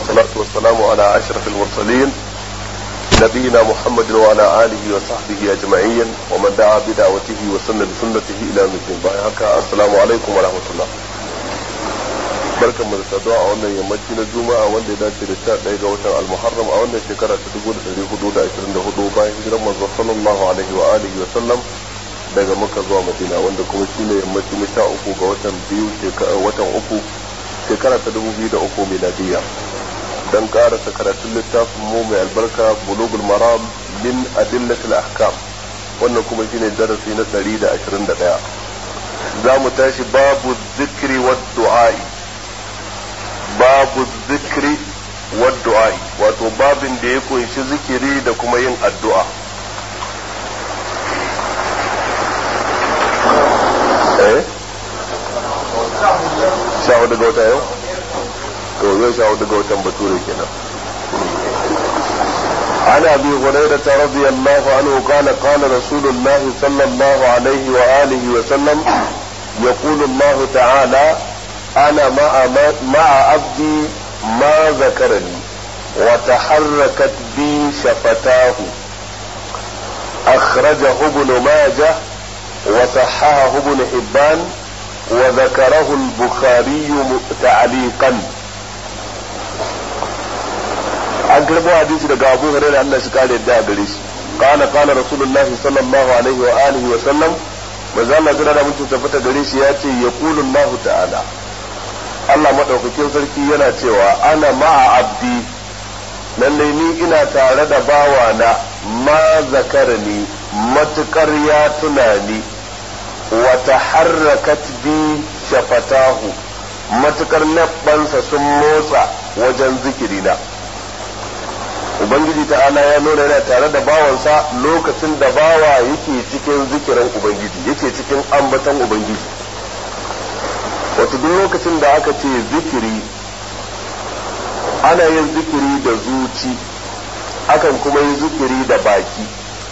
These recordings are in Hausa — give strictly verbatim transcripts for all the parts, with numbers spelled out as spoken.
والصلاة والسلام على أشرف المرسلين نبينا محمد وعلى آله وصحبه أجمعين ومن دعا بدعوته وسن بسنته إلى يوم الدين. السلام عليكم ورحمة الله. barkan mu da saduwa a wannan yammaci na juma'a wanda ya dace da sha ɗaya ga watan al-muharram a wannan shekara ta dubu da ɗari hudu da ashirin da hudu bayan hijiran manzo sallallahu alaihi wa alihi wa sallam daga makka zuwa madina, wanda kuma shine yammaci na sha uku ga watan biyu watan uku shekara ta dubu biyu da uku miladiya. dan karasa karatun littafin mu mai albarka bulugul maram min adillatil ahkam, wannan kuma shine darasi na ɗari da ashirin da ɗaya. za mu tashi babu zikri wa du'a'i babu zikri wa du'a'i, wato babin da ya kunshi zikiri da kuma yin addu'a. eh sha hudu ga wata yau to yau sha hudu ga watan bature kenan. عن ابي هريره رضي الله عنه قال قال رسول الله صلى الله عليه واله وسلم يقول الله تعالى انا مع مع عبدي ما ذكرني وتحركت بي شفتاه اخرجه ابن ماجه وصححه ابن حبان وذكره البخاري تعليقا. an karbo hadisi daga Abu Hurairah Allah shi kare da gare shi kana kana Rasulullah sallallahu alaihi wa alihi wa sallam manzo Allah jira da mutum tabbata gare shi yace yaqulu Allah ta'ala, Allah madaukakin sarki yana cewa ana ma'a abdi, lalle ni ina tare da bawana ma zakarani matukar ya tunani wa taharrakat bi shafatahu matukar labbansa sun motsa wajen zikirina. Ubangiji ta'ala ya nuna yana tare da bawansa lokacin da bawa yake cikin zikirin Ubangiji, yake cikin ambaton Ubangiji. Wato duk lokacin da aka ce zikiri, ana yin zikiri da zuci, akan kuma yi zikiri da baki.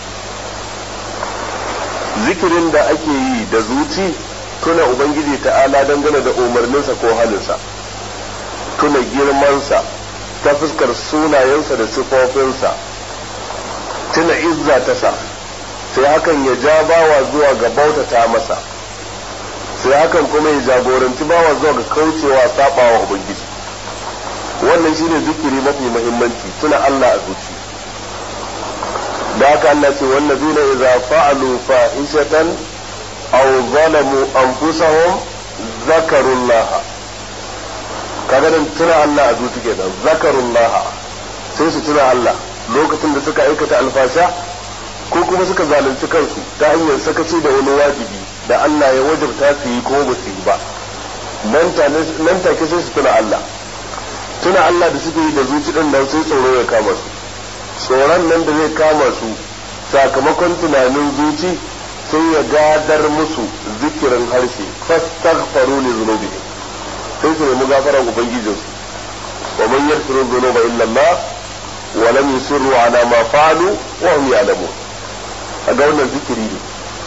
Zikirin da ake yi da zuci tuna Ubangiji ta'ala dangane da umarninsa ko halinsa, tuna girmansa ta fuskar sunayensa da sifofinsa, tuna izza ta sa, sai hakan ya ja bawa zuwa ga bautata masa, sai hakan kuma ya jagoranci bawa zuwa ga kaucewa sabawa Ubangiji. wannan shine zikiri mafi muhimmanci, tuna Allah a zuci. da haka Allah ce wallazina idza fa'alu fahishatan aw zalamu anfusahum zakarullaha, kaga dan tuna Allah a zuci kenan, zakarullah sai su tuna Allah lokacin da suka aikata alfasha ko kuma suka zalunci kansu ta hanyar sakaci da wani wajibi da Allah ya wajabta su yi ko ba su yi ba, nan take sai su tuna Allah. Tuna Allah da suke yi da zuci din nan sai tsoro ya kama su, tsoron nan da zai kama su sakamakon tunanin zuci sai ya gadar musu zikirin harshe, fastaghfaru li dhunubihim, sai su nemi gafaran ubangijinsu. wa man yaghfiru dhunuba illa Allah wa lam yusirru ala ma fa'alu wa hum ya'lamun. kaga wannan zikiri ne,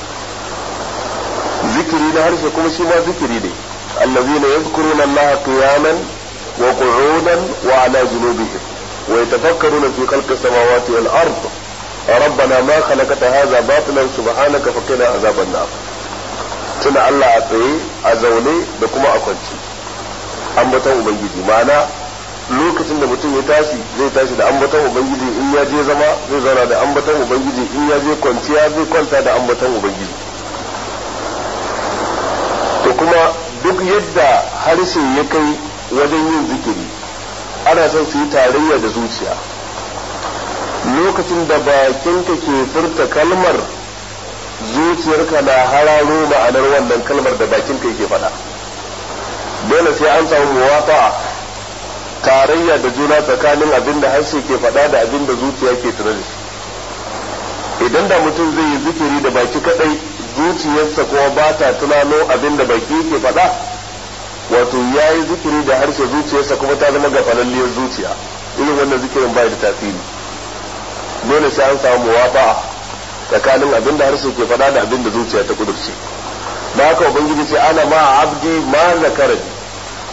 zikiri na harshe kuma shi ma zikiri ne. allazina yadhkuruna Allah qiyaman wa qu'udan wa ala junubihim wa yatafakkaruna fi khalqis samawati wal ard ربنا ما خلقت هذا باطلا سبحانك فقنا عذاب النار. tuna Allah a tsaye, a zaune da kuma a kwanci, ambaton Ubangiji. ma'ana lokacin da mutum ya tashi zai tashi da ambaton Ubangiji, in ya je zama zai zauna da ambaton Ubangiji, in ya je kwanciya zai kwanta da ambaton Ubangiji. to kuma duk yadda harshe ya kai wajen yin zikiri, ana son su yi tarayya da zuciya. lokacin da bakinka ke furta kalmar, zuciyarka na hararo ma'anar wannan kalmar da bakinka yake faɗa. dole sai an samu muwafa'a, tarayya da juna tsakanin abin da harshe ke faɗa da abin da zuciya ke tare da shi. idan da mutum zai yi zikiri da baki kadai, zuciyarsa kuma ba ta tunano abin da baki yake faɗa, wato ya yi zikiri da harshe, zuciyarsa kuma ta zama gafalalliyar zuciya, irin wannan zikirin bai da tasiri. dole sai an samu muwafa'a tsakanin abin da harshe ke faɗa da abin da zuciya ta kudurce. da haka ubangiji ce ana ma abdi ma zakarani,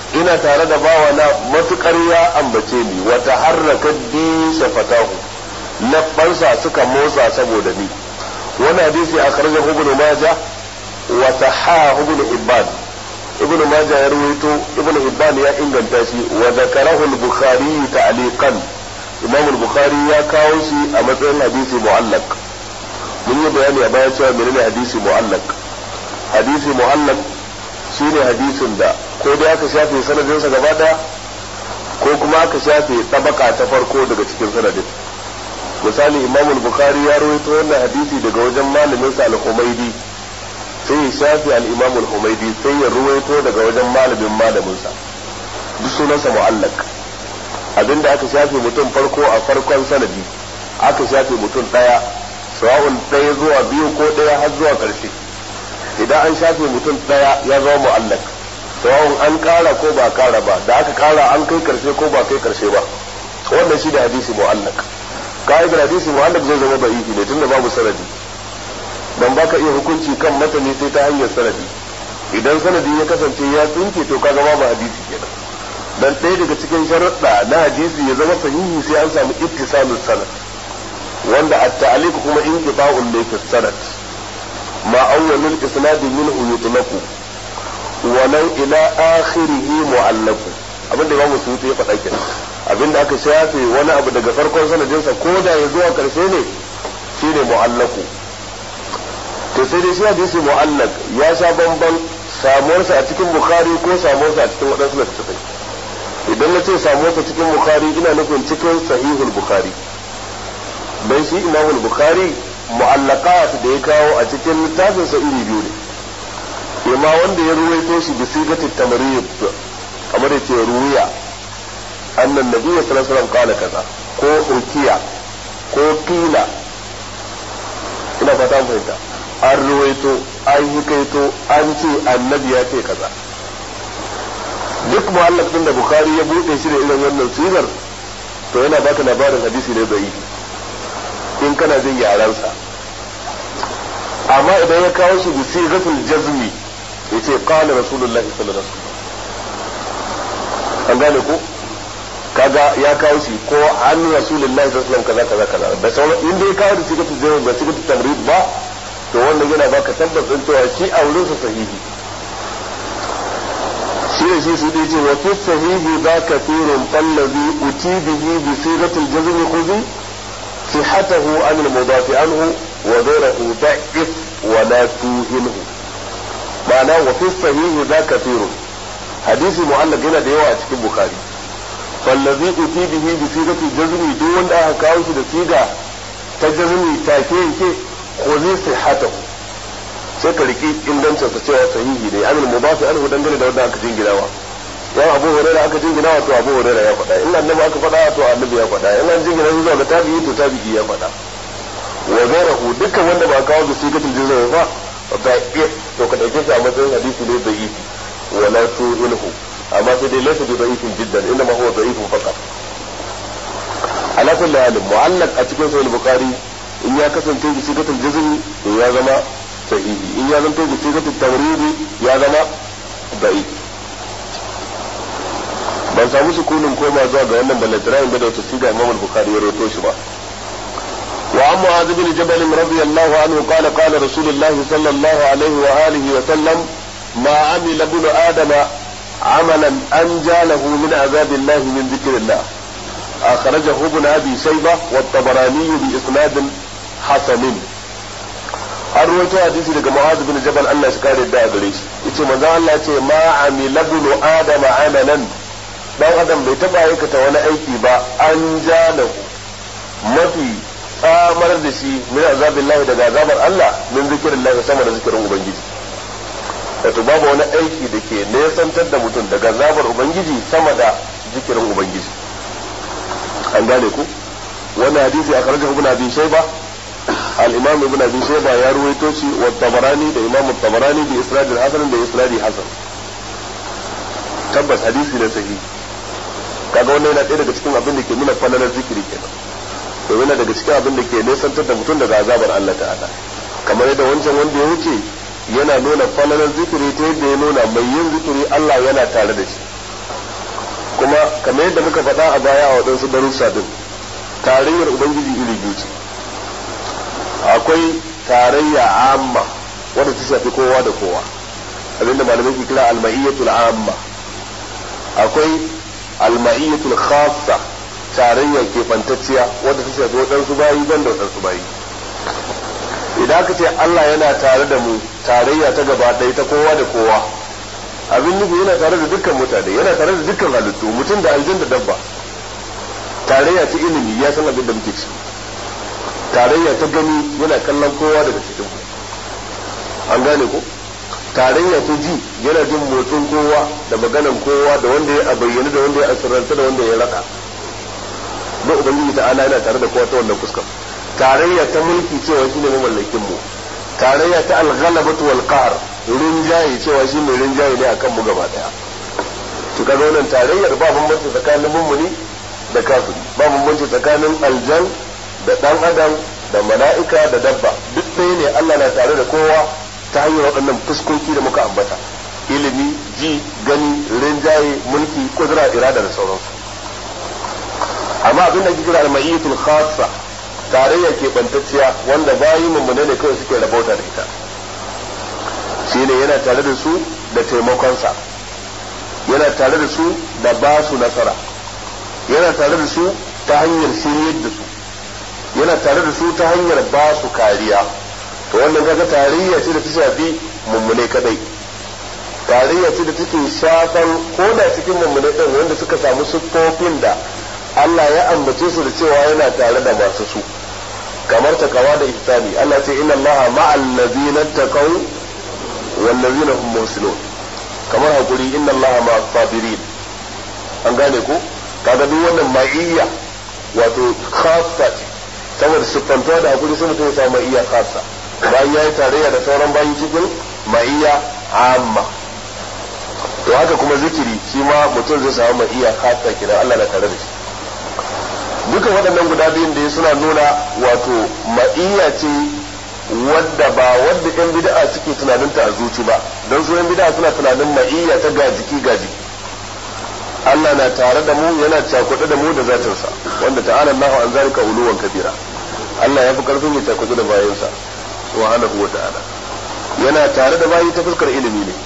ina tare da bawana matukar ya ambace ni wa taharrakat bi shafatahu labbansa suka motsa saboda ni. wannan hadisi akhrajahu ibn majah wa sahahu ibn hibban. ibn majah ya rawaito, ibn hibban ya inganta shi, wa zakarahu al-bukhari ta'liqan. imam al-bukhari ya kawo shi a matsayin hadisi mu'allaq. mun yi bayani a baya cewa menene hadisi mu'allaq. hadisi mu'allaq shine hadisin da ko dai aka shafe sanadinsa gaba daya ko kuma aka shafe tabaka ta farko daga cikin sanadin. misali imam al-bukhari ya rawaito wannan hadisi daga wajen malamin sa al-humaydi, sai ya shafe al-imam al-humaydi sai ya rawaito daga wajen malamin malamin sa, duk sunansa mu'allaq. abinda aka shafe mutum farko a farkon sanadi aka shafe mutum daya, sawa'un daya zuwa biyu ko daya har zuwa karshe. idan an shafe mutum daya ya zama mu'allaq, sawa'un an kara ko ba kara ba, da aka kara an kai karshe ko ba kai karshe ba, wannan shi da hadisi mu'allaq. ka'idar hadisi mu'allaq zai zama da'ifi ne tunda babu sanadi, dan baka iya hukunci kan matani sai ta hanyar sanadi. idan sanadi ya kasance ya tsinke to kaga babu hadisi kenan. dan ɗaya daga cikin sharuɗa na hadisi ya zama sahihi sai an samu ittisalus sanad, wanda at-ta'liq kuma inqita'un li fi sanad ma awwalul isnad minhu yutlaqu wa law ila akhirih mu'allaq. abinda Imam Suyuti ya faɗa kenan, abinda aka shafe wani abu daga farkon sanadinsa ko da ya zuwa karshe ne shine mu'allaqu. to sai dai shi hadisi mu'allaq ya sha bamban samuwarsa a cikin Bukhari ko samuwarsa a cikin waɗansu littattafai. idan na ce samuwarsa cikin Bukhari ina nufin cikin sahihul Bukhari, dan shi Imamul Bukhari mu'allaqat da ya kawo a cikin littafinsa iri biyu ne. imma wanda ya ruwaito shi bi sigatit tamrid kamar yace ruwiya annan nabi sallallahu alaihi wasallam qala kaza, ko ukiya ko qila. ina fata mun fahimta, an ruwaito an hikaito an ce annabi ya ce kaza. duk mu'allaq din da Bukhari ya bude shi da irin wannan sigar to yana baka labarin hadisi ne bai in kana jin yaransa. amma idan ya kawo shi bi sigatul jazmi yace qala rasulullahi sallallahu alaihi wasallam, an gane ko kaga ya kawo shi ko an rasulullahi sallallahu alaihi wasallam kaza kaza kaza da sauran inda ya kawo da sigatul jazmi ba sigatul tamrid ba to wannan yana baka tabbacin cewa shi a wurin sa sahihi. shi ne shi su dace wa fi sahihi ba kathirun fallazi uti bihi bi sigatul jazmi khuzi sihhatahu an al-mudaf anhu wa ghayruhu da'if wa la tuhinhu. ma'ana wa fi sahihi ba kathirun, hadisi mu'allaq yana da yawa a cikin Bukhari. fallazi uti bihi bi sigatul jazmi, duk wanda aka kawo shi da siga ta jazmi take yake khuzi sihhatahu sai ka riki ingancin sa cewa sahihi ne. anil mudafi anhu dangane da wanda aka jinginawa. yan Abu Hurairah aka jinginawa to Abu Hurairah ya faɗa, in annabi aka faɗa to annabi ya faɗa, in an jingina zuwa ga tabi'i to tabi'i ya faɗa. wa ghayruhu dukkan wanda ba kawo da sigatul jazm ba ba iya to ka dauke shi a matsayin hadisi ne da'ifi wala tu'ilhu, amma sai dai laysa bi da'ifin jiddan, inma huwa da'ifun faqat. ala kulli hal mu'allaq a cikin sahih Bukhari in ya kasance bi sigatul jazm to ya zama sahihi, in ya zanto bi sigatul tamrid ya zama da'if. ban samu sukunin koma zuwa ga wannan ballatara in da wata siga Imam Bukhari ya rawaito shi ba. وعن معاذ بن جبل رضي الله عنه قال قال رسول الله صلى الله عليه وآله وسلم ما عمل ابن آدم عملا أنجى له من عذاب الله من ذكر الله أخرجه ابن أبي شيبة والطبراني بإسناد حسن. أرويت حديثي لك معاذ بن جبل أن شكار الداء قريش إيش مزان الله ما عمل ابن آدم عملا dan adam bai taba aikata wani aiki ba an ja lahu mafi tsamar da shi min azabillahi daga azabar Allah min zikrillahi sama da zikirin ubangiji. wato babu wani aiki da ke nesantar da mutum daga azabar ubangiji sama da zikirin ubangiji. an gane ku wannan hadisi a kharajahu ibn abi shayba, al-imam ibn abi shayba ya ruwaito shi wa tabarani da imam tabarani bi isnad hasan da isnadi hasan. tabbas hadisi ne sahihi. kaga wannan yana ɗaya daga cikin abin da ke nuna falalar zikiri kenan, to yana daga cikin abin da ke nesantar da mutum daga azabar Allah ta'ala. kamar yadda wancan wanda ya wuce yana nuna falalar zikiri ta yadda ya nuna mai yin zikiri Allah yana tare da shi, kuma kamar yadda muka faɗa a baya a waɗansu darussa din tarayyar ubangiji iri biyu ce akwai tarayya amma wadda ta shafi kowa da kowa abinda malamai ke kira alma'iyyatul amma akwai alma'iyyatul khassa tarayya ke fantacciya wadda ta shafi waɗansu bayi ban da waɗansu bayi idan aka ce Allah yana tare da mu tarayya ta gaba ɗaya ta kowa da kowa abin nufi yana tare da dukkan mutane yana tare da dukkan halittu mutum da aljan da dabba tarayya ta ilimi ya san abin da muke ci tarayya ta gani yana kallon kowa daga cikin an gane ko tarayya ta ji yana jin motsin kowa da maganan kowa da wanda ya bayyana da wanda ya asirranta da wanda ya raka da ubangiji ta ala yana tare da kowa ta wannan fuskar tarayya ta mulki cewa shi ne mamallakin mu tarayya ta alghalabatu wal qahr rinjaye cewa shi ne rinjaye ne akan mu gaba daya to kaga wannan tarayyar ba bambanci tsakanin mummuni da kafiri ba bambanci tsakanin aljan da dan adam da mala'ika da dabba duk ɗaya ne Allah na tare da kowa ta hanyar waɗannan fuskoki da muka ambata ilimi ji gani rinjaye mulki kudura irada da sauransu amma abin da kira al-ma'iyyatul khassa tarayya ke bantacciya wanda bayi mummune ne kawai suke rabauta da ita shine yana tare da su da taimakonsa yana tare da su da ba su nasara yana tare da su ta hanyar shiryar da su yana tare da su ta hanyar ba su kariya to wannan kaga tarayya ce da ta shafi mummune kadai tarayya ce da take shafan ko da cikin mummune din wanda suka samu siffofin da Allah ya ambace su da cewa yana tare da masu su kamar takawa da ihsani Allah ce inna Allaha ma'al ladzina taqaw wal ladzina hum muhsinun kamar hakuri inna Allaha ma'as sabirin an gane ko kaga duk wannan ma'iyya wato khassa ce saboda siffantuwa da hakuri sai mutum ya samu ma'iyya khassa bayan yayi tarayya da sauran bayi cikin ma'iyya amma to haka kuma zikiri shi ma mutum zai samu ma'iyya khassa kira Allah na tare da shi duka waɗannan guda biyun da suna nuna wato ma'iyya ce wadda ba wadda yan bid'a suke tunaninta a zuci ba don su yan bid'a suna tunanin ma'iyya ta ga jiki ga jiki Allah na tare da mu yana cakuɗe da mu da zatinsa wanda ta'ala Allahu an zalika uluwan kabira Allah ya fi karfin ya cakuɗe da bayansa subhanahu wa ta'ala yana tare da bayi ta fuskar ilimi ne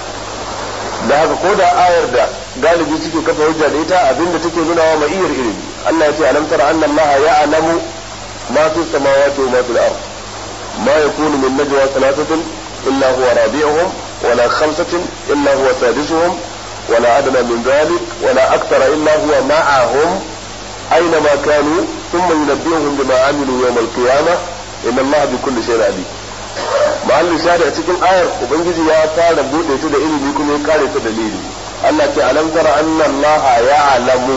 da haka ko da ayar da galibi suke kafa hujja da ita abinda take nuna wa ma'iyyar ilimi Allah ya ce alam tara anna Allah ya'lamu ma fi samawati wa ma fil ard ma yakunu min najwa thalathatin illa huwa rabi'uhum wa la khamsatin illa huwa sadisuhum wa la adna min dhalik wa la akthara illa huwa ma'ahum aina ma kanu thumma yunabbi'uhum bima 'amilu yawm al-qiyamah inna Allah bi kulli shay'in alim ma'allin shahada a cikin ayar ubangiji ya fara bude ta da ilimi kuma ya kare ta dalili Allah ce alam tara anna Allah ya'lamu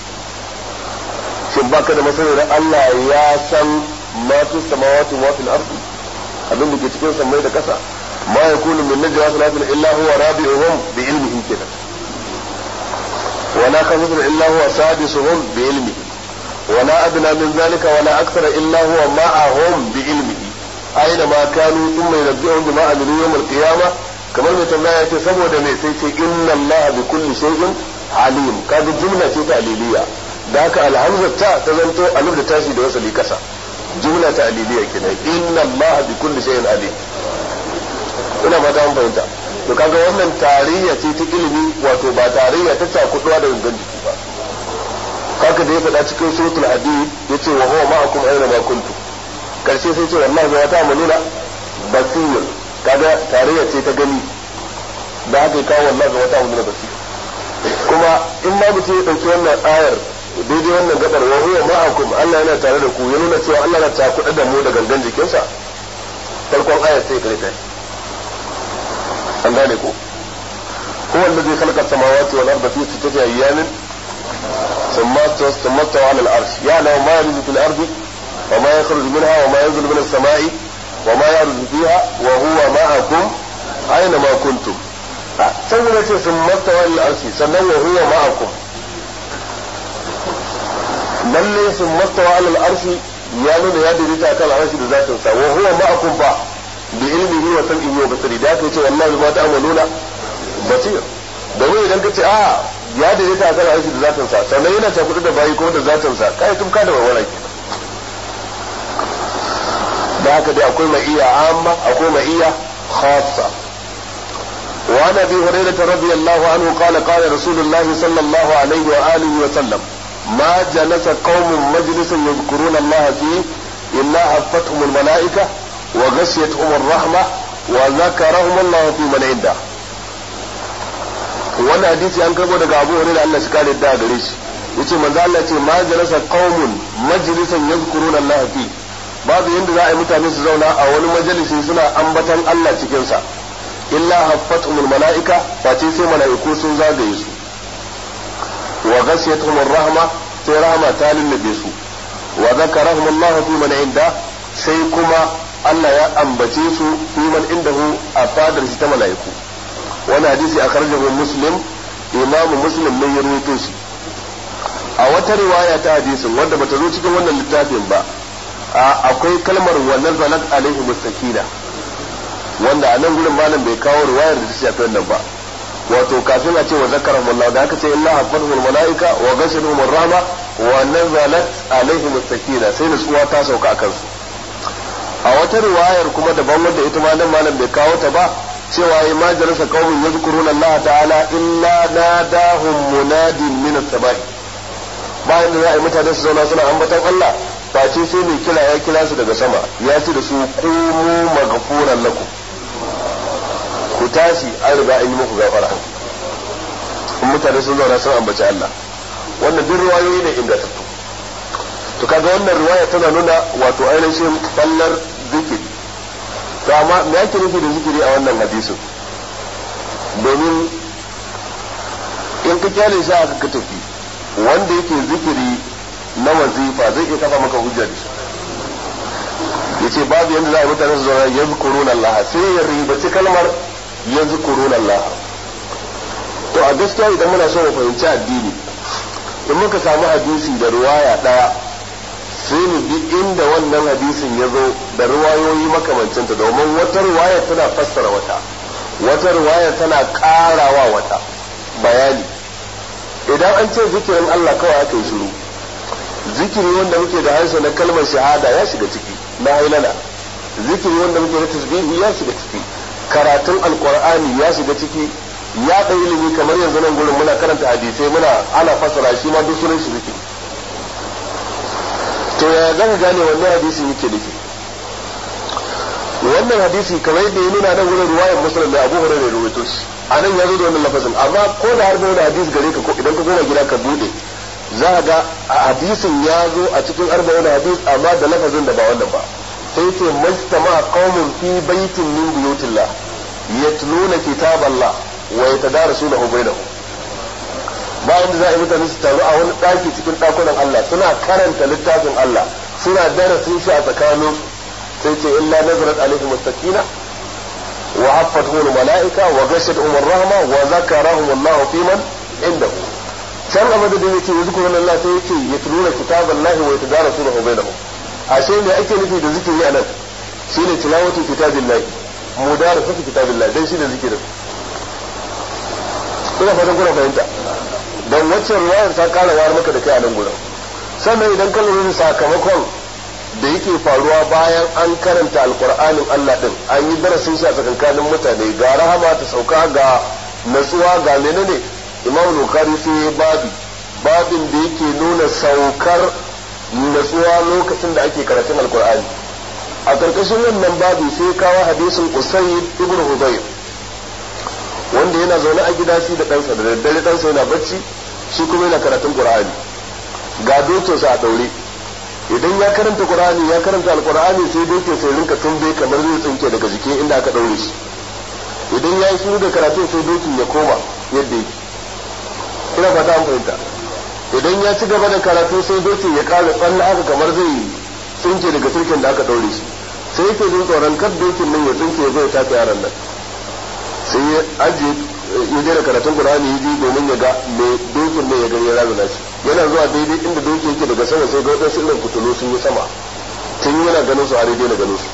shin baka da masanin Allah ya san ma fi samawati wa fil ardi abin da ke cikin samai da kasa ma yakunu min najwa salatin illa huwa rabi'uhum bi ilmihi kenan wa la khamsatin illa huwa sadisuhum bi ilmihi wa la adna min dhalika wa la akthara illa huwa ma'ahum bi ilmihi aina ma kanu thumma yunabbi'uhum bima amilu yawm al-qiyamah kamar mai tambaya ce saboda me sai ce inna allaha bi kulli shay'in alim kaga jumla ce ta aliliya da haka alhamza ta ta zanto alif da tashi da wasali kasa jumla ta aliliya kenan inna allaha bi kulli shay'in alim ina ba ta an fahimta to kaga wannan tarayya ce ta ilimi wato ba tarayya ta cakuduwa da gangan jiki ba haka da ya faɗa cikin suratul hadid yace wa huwa ma'akum aina ma kuntum karshe sai ce wallahi ba ta amaluna basir kaga tarayya ce ta gani da haka kawo wallahi ba ta amaluna basir kuma in ma mutum ya dauki wannan ayar daidai wannan gabar wa huwa ma'akum Allah yana tare da ku ya nuna cewa Allah na takuɗa da mu da gangan jikinsa farkon ayar sai kare ta an gane ko huwa alladhi khalaqa as-samawati wal arda fi sittati ayyamin thumma istawa 'ala al-'arsh ya'lamu ma yalju fil ardi وما يخرج منها وما ينزل من السماء وما يعرج فيها وهو معكم أينما كنتم سنة ثم استوى إلى العرش سنة وهو معكم lalle sun mastawa alal arshi ya nuna ya daidaita akan arshi da zatin sa wa huwa ma'akum fa bi ilmihi wa sam'ihi wa basari da aka ce wallahi ma ta'maluna basir da wai idan kace a ya daidaita akan arshi da zatin sa sannan yana cakudu da bayi ko da zatin sa kai tun ka da warwara ke da haka dai akwai ma'iyya amma akwai ma'iyya khassa وعن ابي هريره رضي الله عنه قال قال رسول الله صلى الله عليه واله وسلم ما جلس قوم مجلسا يذكرون الله فيه الا حفتهم الملائكه وغشيتهم الرحمه وذكرهم الله في من عنده. wannan hadisi an karbo daga Abu Hurairah Allah shi kare da gare shi yace manzo Allah ce ma jalasa qaumun majlisan yadhkuruna Allah fi babu yanda za a yi mutane su zauna a wani majalisi suna ambatan Allah cikin sa illa haffatumul mala'ika face sai mala'iku sun zagaye su wa ghashiyatuhumur rahma sai rahma ta lullube su wa zakarahum Allah fi man inda sai kuma Allah ya ambace su fi man indahu a fadar shi ta mala'iku wani hadisi a karjahu muslim imam muslim ne ya rawaito shi a wata riwaya ta hadisin wanda bata zo cikin wannan littafin ba akwai kalmar wa nazalat alaihim as-sakina wanda a nan gurin malam bai kawo riwayar da ta shafi wannan ba wato kafin a ce wa zakarahum Allah da aka ce illa hafathul malaika wa ghashiyatuhum ar-rahma wa nazalat alaihim as-sakina sai nutsuwa ta sauka akan su a wata riwayar kuma daban wanda ita ma nan malam bai kawo ta ba cewa ya ma jalasa qaumin yadhkuruna Allah ta'ala illa nadahum munadin min as-sama'i bayan da za a yi mutane su zauna suna ambatan Allah face sai mai kira ya kira su daga sama ya ce da su qumu maghfuran lakum ku tashi an riga an yi muku gafara in mutane sun zauna sun ambaci Allah wannan duk riwayoyi ne ingantattu to kaga wannan riwaya tana nuna wato ainihin fallar zikiri to amma me yake nufi da zikiri a wannan hadisin domin in ka kyale shi aka ka tafi wanda yake zikiri na wazifa zai iya kafa maka hujjar shi yace babu yanda za a mutane su zauna yazkuruna Allah sai ya ribaci kalmar yazkuruna Allah to a gaskiya idan muna so mu fahimci addini in muka samu hadisi da riwaya daya sai mu bi inda wannan hadisin ya zo da riwayoyi makamancinta domin wata riwaya tana fassara wata wata riwaya tana karawa wata bayani idan an ce zikirin Allah kawai aka yi shiru zikiri wanda muke da harshe na kalmar shahada ya shiga ciki na hailala zikiri wanda muke da tasbihi ya shiga ciki karatun alqur'ani ya shiga ciki ya da ilimi kamar yanzu nan gurin muna karanta hadisai muna ana fasara shi ma duk sunan shi zikiri to ya zan gane wannan hadisi yake nufi wannan hadisi kamar yadda ya nuna nan gurin ruwayar muslim da Abu Hurairah rawaito shi anan ya zo da wannan lafazin amma ko da har da hadisi gare ka ko idan ka goma gida ka bude za ka ga hadisin ya zo a cikin arba'un hadis amma da lafazin da ba wannan ba sai ce majtama qaumun fi baitin min buyutillah yatluna kitaballah wa yatadarasunahu bainahum bayan da za a yi mutane su taru a wani ɗaki cikin ɗakunan Allah suna karanta littafin Allah suna darasin shi a tsakanin sai ce illa nazarat alaihim as-sakina wa haffatuhum al-mala'ika wa ghashiyatuhum ar-rahma wa zakarahum Allah fi man indahu can a madadin yace yazkuruna Allah sai yace yatluna kitaballahi wa yatadarasunahu bainahum ashe me ake nufi da zikiri anan shine tilawatu kitabillahi mudarasatu kitabillahi dan shine zikirin kuna fatan kuna fahimta don waccan ruwayar ta kara wayar maka da kai a nan gurin sannan idan ka lura sakamakon da yake faruwa bayan an karanta alqur'anin Allah din an yi darasin shi a tsakankanin mutane ga rahama ta sauka ga natsuwa ga menene Imam Bukhari sai babi babin da yake nuna saukar natsuwa lokacin da ake karatun alqur'ani a karkashin wannan babi sai kawo hadisin Usayd ibn Hudayr wanda yana zaune a gida shi da ɗansa da daddare ɗansa yana bacci shi kuma yana karatun Qur'ani ga dokinsa a daure idan ya karanta Qur'ani ya karanta alqur'ani sai dokin sai rinka tumbe kamar zai tsinke daga jiki inda aka daure shi idan ya yi shiru da karatun sai dokin ya koma yadda yake ina fata an fahimta idan ya ci gaba da karatu sai dokin ya ƙara tsalle haka kamar zai tsinke daga sirkin da aka daure shi sai yake jin tsoron kar dokin nan ya tsinke zai taka yaran nan sai ya ajiye ya je da karatun Qur'ani ya ji domin ya ga me dokin ne ya gani ya razana shi yana zuwa daidai inda dokin yake daga sama sai ga wadansu irin fitulu sun yi sama tun yana ganin su har dai na ganin su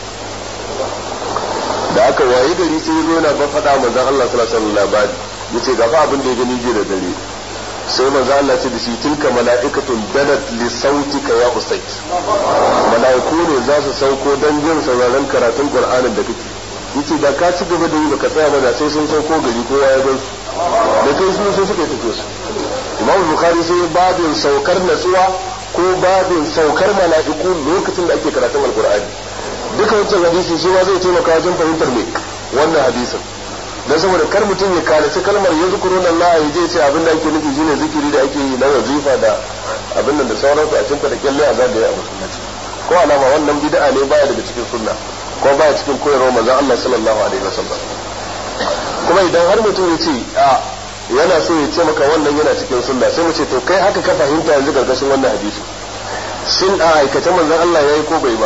da aka waye gari sai ya zo yana ba faɗa manzon Allah sallallahu alaihi wasallam labari yace ga fa abin da ya gani jiya da dare sai manzo Allah ce da shi tilka mala'ikatun danat li sautika ya usayd mala'iku ne za su sauko dan jin sauraron karatun Qur'anin da kake yace da ka ci gaba da yi baka tsaya ba da sai sun sauko gari kowa ya gan su da kai su sun suka tafi su Imam Bukhari sai babin saukar natsuwa ko babin saukar mala'iku lokacin da ake karatun Al-Qur'ani duka wancan hadisi shi ma zai taimaka wajen fahimtar me wannan hadisin dan saboda kar mutum ya kalaci kalmar yazkuruna Allah ya je ce abin da ake nufi shine zikiri da ake yi na wazifa da abin nan da sauransu a cikin da kyalle a zagaye a musulunci ko alama wannan bid'a ne baya daga cikin sunna ko baya cikin koyarwar manzon Allah sallallahu alaihi wasallam kuma idan har mutum ya ce a yana so ya ce maka wannan yana cikin sunna sai mu ce to kai haka ka fahimta yanzu gargashin wannan hadisi shin a aikace manzon Allah yayi ko bai ba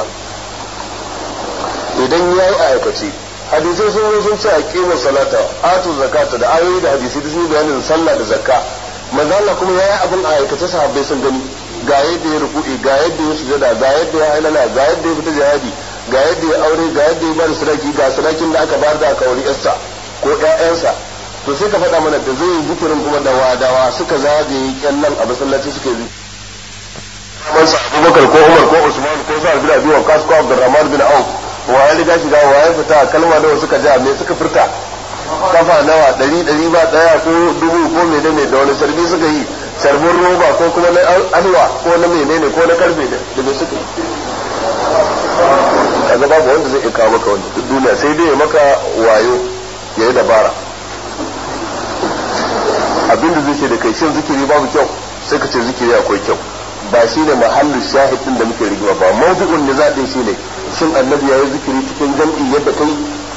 idan yayi a aikace hadisai sun zo sun ce a kimar salata atu zakata da ayoyi da hadisi da sun bayanin sallah da zakka manzo Allah kuma yayi abin a aikace sahabbai sun gani ga yadda ya ruku'i ga yadda ya sujada ga yadda ya halala ga yadda ya fita jihadi ga yadda ya aure ga yadda ya bada sadaki ga sadakin da aka bayar da aka aure yarsa ko ƴaƴansa to sai ka faɗa mana da zai yi zikirin kuma da wadawa suka zagaye kyallan a masallaci suka yi mansa Abubakar ko Umar ko Usman ko Sa'ad bin Abi Waqqas ko Abdurrahman bin Auf wa ya riga shiga wa ya fita kalma nawa suka ja me suka furta kafa nawa ɗari ɗari ba ɗaya ko dubu ko menene da wani sarbi suka yi sarbin roba ko kuma na alwa ko na menene ko na karfe da me suka yi kaga babu wanda zai iya kawo maka wani duk duniya sai dai ya maka wayo ya yi dabara abinda zai ce da kai shin zikiri babu kyau sai ka ce zikiri akwai kyau ba shi ne mahallin shahidin da muke rigima ba mawdu'un ne zaɗin shi ne shin annabi ya yi zikiri cikin jam'i yadda kai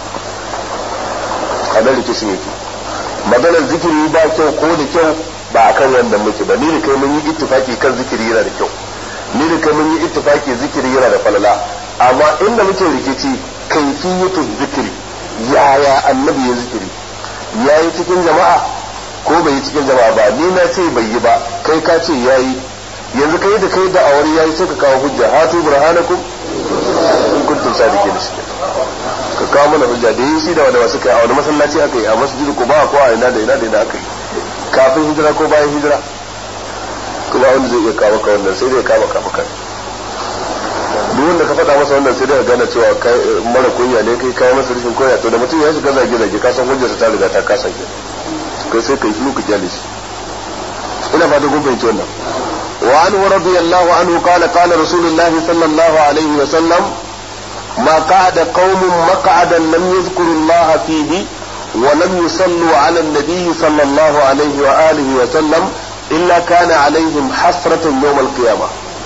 a nan rikicin yake maganar zikiri ba kyau ko da kyau ba a kan wannan muke ba ni da kai mun yi ittifaki kan zikiri yana da kyau ni da kai mun yi ittifaki zikiri yana da falala amma inda muke rikici kaifiyatu zikiri yaya annabi ya zikiri ya yi cikin jama'a ko bai yi cikin jama'a ba ni na ce bai yi ba kai ka ce ya yi yanzu kai da kai da awari ya yi sai ka kawo hujja hatu burhanakum in kuntum sadiqin shi ka kawo mana hujja da yi shi da wanda wasu kai a wani masallaci aka yi a masjid ko ba ko a ina da ina da ina aka yi kafin hijira ko bayan hijira kuma wanda zai iya kawo ka wannan sai dai kama kafa kai duk wanda ka faɗa masa wannan sai dai ka gane cewa kai mara kunya ne kai kai masa rashin kunya to da mutum ya shiga zage zage ka san hujjarsa ta riga ta kasa ke kai sai kai shiru ka kyale shi ina fata kun fahimci wannan وعنه رضي الله عنه قال قال رسول الله صلى الله عليه وسلم ما قعد قوم مقعدا لم يذكروا الله فيه ولم يصلوا على النبي صلى الله عليه وآله وسلم إلا كان عليهم حسرة يوم القيامة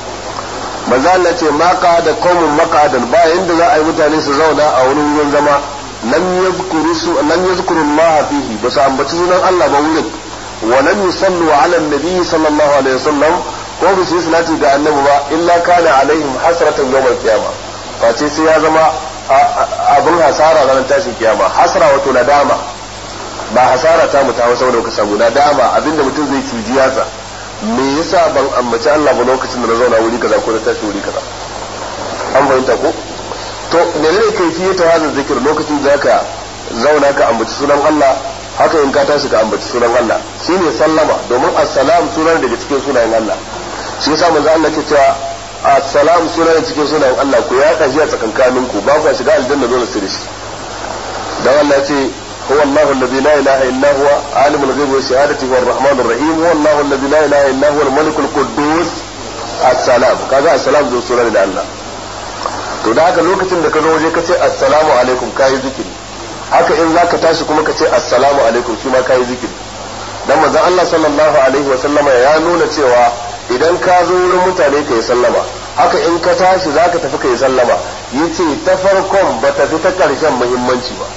مازالت ما قعد قوم مقعدا با عند ذا أي متاني سزونا أو نور زما لم يذكروا لم يذكروا الله فيه بس عم بتزونا الله بقولك ولم يصلوا على النبي صلى الله عليه وسلم ko ba su yi salati ga annabi ba illa kana alaihim hasratan yawmal qiyama face sai ya zama abin hasara ranar tashin kiyama hasra wato nadama ba hasara ta mu ta hausa da ka samu nadama abinda mutum zai cuji yatsa me yasa ban ambaci Allah ba lokacin da na zauna wuri kaza ko na tashi wuri kaza an fahimta ko to menene kaifiyar ta hazin zikir lokacin da ka zauna ka ambaci sunan Allah haka in ka tashi ka ambaci sunan Allah shine sallama domin assalam sunan daga cikin sunayen Allah shi yasa manzo Allah ke cewa assalamu sunan cikin sunan Allah ku ya kashi a tsakankanin ku ba ku shiga aljanna dole sai shi dan Allah ya ce huwa Allahu alladhi la ilaha illa huwa alimul ghaibi wa shahadati huwa arrahmanur rahim huwa Allahu alladhi la ilaha illa huwa al-malikul quddus assalam kaga assalam zo sunan da Allah to da haka lokacin da ka zo waje ka ce assalamu alaikum kai zikiri haka in zaka tashi kuma ka ce assalamu alaikum shi ma kai zikiri dan manzon Allah sallallahu alaihi wa sallama ya nuna cewa idan ka zo wurin mutane ka yi sallama haka in ka tashi za ka tafi ka yi sallama yace ta farkon ba ta fi ta karshen muhimmanci ba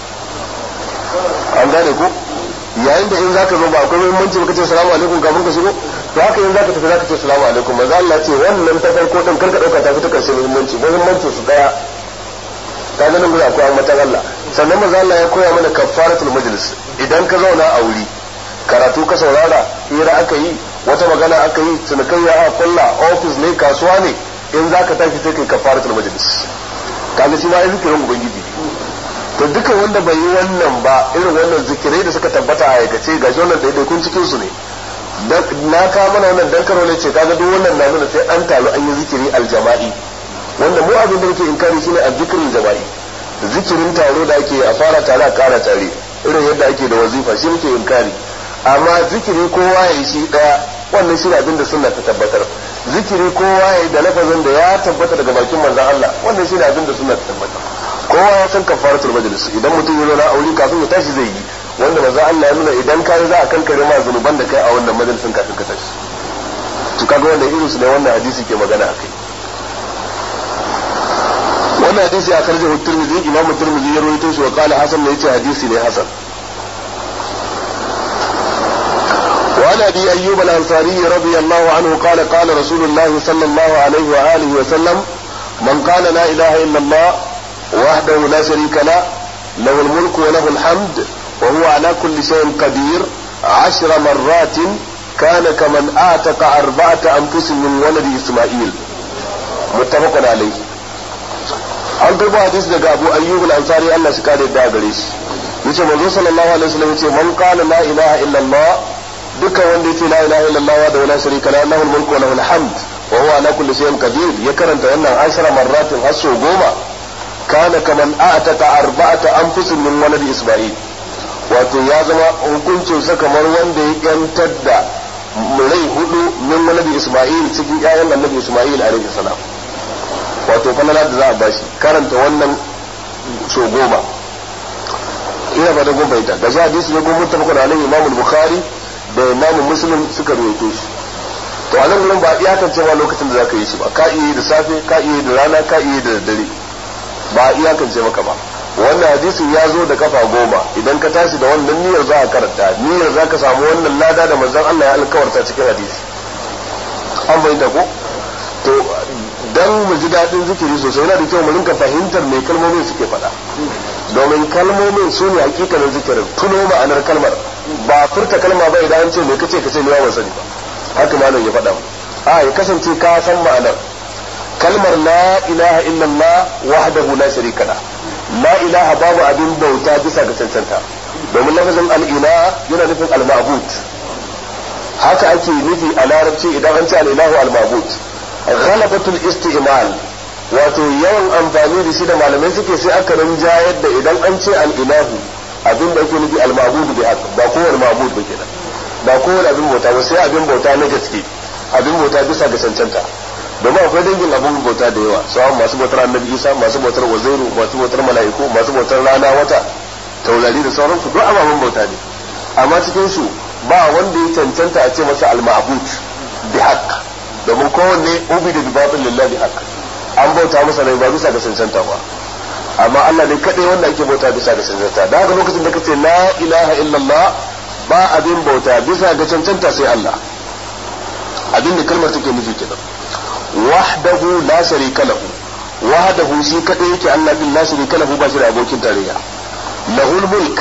an gane ku yayin da in za ka zo ba akwai muhimmanci ba ka ce salamu alaikum kafin ka shigo to haka in za ka tafi za ka ce salamu alaikum manzo Allah ce wannan ta farko din karka dauka ta fi ta karshen muhimmanci muhimmancin su daya ta ganin guda akwai matan Allah sannan manzo Allah ya koya mana kafaratul majlis idan ka zauna a wuri karatu ka saurara hira aka yi wata magana aka yi cinikayya a kulla ofis ne kasuwa ne in za ka tashi sai kai kafaratul majlis kaga shi ma ya zikirin ubangiji to duka wanda bai yi wannan ba irin wannan zikirai da suka tabbata a aikace ga shi wannan daidaikun cikin su ne na ka mana wannan dan karo ne ce kaga duk wannan na nuna sai an taru an yi zikiri aljama'i wanda mu abin da muke inkari shine azzikrul jama'i zikirin taro da ake a fara tare a kara tare irin yadda ake da wazifa shi muke inkari amma zikiri kowa ya yi shi daya wannan shi abin da sunna ta tabbatar zikiri kowa ya yi da lafazin da ya tabbata daga bakin manzon Allah wannan shi abin da sunna ta tabbatar kowa ya san kafaratul majlis idan mutum ya zo na aure kafin ya tashi zai yi wanda manzon Allah ya nuna idan kai za a kankare ma zunuban da kai a wannan majalisin kafin ka tashi to kaga wanda irin su ne wannan hadisi ke magana akai wannan hadisi a karje Tirmidhi Imam Tirmidhi ya rawaito shi wa qala hasan ne yace hadisi ne hasan وعن ابي ايوب الانصاري رضي الله عنه قال قال رسول الله صلى الله عليه واله وسلم من قال لا اله الا الله وحده لا شريك له له الملك وله الحمد وهو على كل شيء قدير عشر مرات كان كمن اعتق اربعه انفس من ولد اسماعيل متفق عليه. an karbo hadisi daga abu ayyub al-ansari Allah shi kare da gare shi yace manzo sallallahu alaihi wasallam yace man qala la ilaha illa Allah duka wanda yace la ilaha illa Allah wa la sharika lahu lahul mulku wa lahul hamd wa huwa ala kulli shay'in qadir ya karanta wannan ashara marratin hasso goma kana kaman a'taka arba'ata anfusin min waladi isma'il wato ya zama hukuncin sa kamar wanda ya yantar da rai hudu min waladi isma'il cikin ƴaƴan annabi isma'il alaihi salam wato falala da za a bashi karanta wannan so goma ina ba da goma ita da hadisi ne goma ta fakar alai imam al-bukhari da imam muslim suka rawaito shi to a nan gurin ba iyakance ma lokacin da zaka yi shi ba ka iya da safe ka iya da rana ka iya da dare ba iyakance maka ba wannan hadisin ya zo da kafa goma idan ka tashi da wannan niyyar za ka karanta niyyar za ka samu wannan lada da manzon Allah ya alkawarta cikin hadisi an bayyana ko to dan mu ji dadin zikiri sosai yana da kyau mu rinka fahimtar me kalmomin suke faɗa domin kalmomin su ne hakikanin zikirin tuno ma'anar kalmar ba furta kalma ba idan an ce me kace kace ni ba sani ba haka malam ya faɗa a ya kasance ka san ma'anar kalmar la ilaha illallah wahdahu la sharika la la ilaha babu abin bauta bisa ga cancanta domin lafazin al-ilah yana nufin al-ma'bud haka ake nufi a larabci idan an ce al-ilahu al-ma'bud ghalabatul isti'mal wato yawan amfani da shi da malamai suke sai aka rinjayar da idan an ce al-ilahu abin da ake nufi al-ma'bud bi haka ba kowane ma'bud ba kenan ba kowane abin bauta ba sai abin bauta na gaske abin bauta bisa ga cancanta domin akwai dangin abin bauta da yawa sawan masu bautar annabi isa masu bautar wazairu masu bautar mala'iku masu bautar rana wata taurari da sauransu duk ababen bauta ne amma cikin su ba wanda ya cancanta a ce masa al-ma'bud bi haqq domin kowanne ubi da bibatin lillahi haqq an bauta masa ne ba bisa ga cancanta ba amma Allah ne kadai wanda ake bauta bisa ga cancanta da haka lokacin da kace la ilaha illallah ba abin bauta bisa ga cancanta sai Allah abin da kalmar take nufi kenan wahdahu la sharika lahu wahdahu shi kadai yake Allah bin la sharika lahu ba shi da abokin tarayya lahul mulk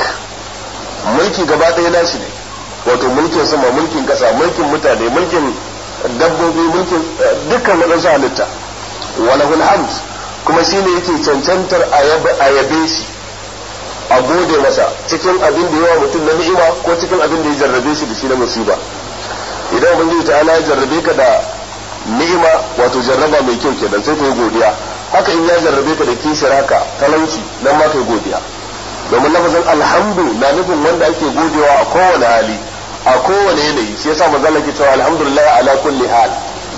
mulki gaba ɗaya nashi ne wato mulkin sama mulkin kasa mulkin mutane mulkin dabbobi mulkin dukkan wadansu halitta walahul hamd kuma shi ne yake cancantar a yabe shi a gode masa cikin abin da yawa mutum na ni'ima ko cikin abin da ya jarrabe shi da shi na musiba idan ubangiji ta'ala ya jarrabe ka da ni'ima wato jarraba mai kyau kenan sai ka yi godiya haka in ya jarrabe ka da kishir haka talauci nan ma ka yi godiya domin lafazin alhamdu na nufin wanda ake godewa a kowane hali a kowane yanayi shi yasa manzo Allah ke cewa alhamdulillah ala kulli hal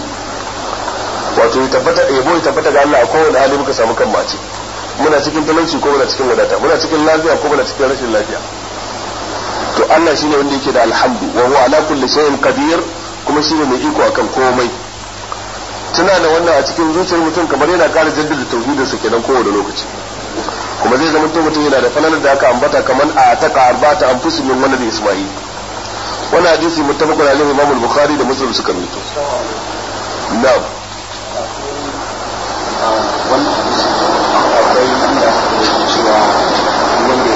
wato ya tabbata yabo ya tabbata ga Allah a kowane hali muka samu kan mace muna cikin talauci ko muna cikin wadata muna cikin lafiya ko muna cikin rashin lafiya to Allah shine wanda yake da alhamdu wa huwa ala kulli shay'in qadir kuma shine mai iko akan komai tuna da wannan a cikin zuciyar mutum kamar yana ƙara jaddada tauhidin sa kenan kowane lokaci kuma zai zama mutum yana da falalar da aka ambata kamar a taka arbata anfusu min walad isma'il wannan hadisi muttafaqun alaihi Imam al-Bukhari da Muslim suka rawaito na'am wannan hadisi akwai inda cewa wanda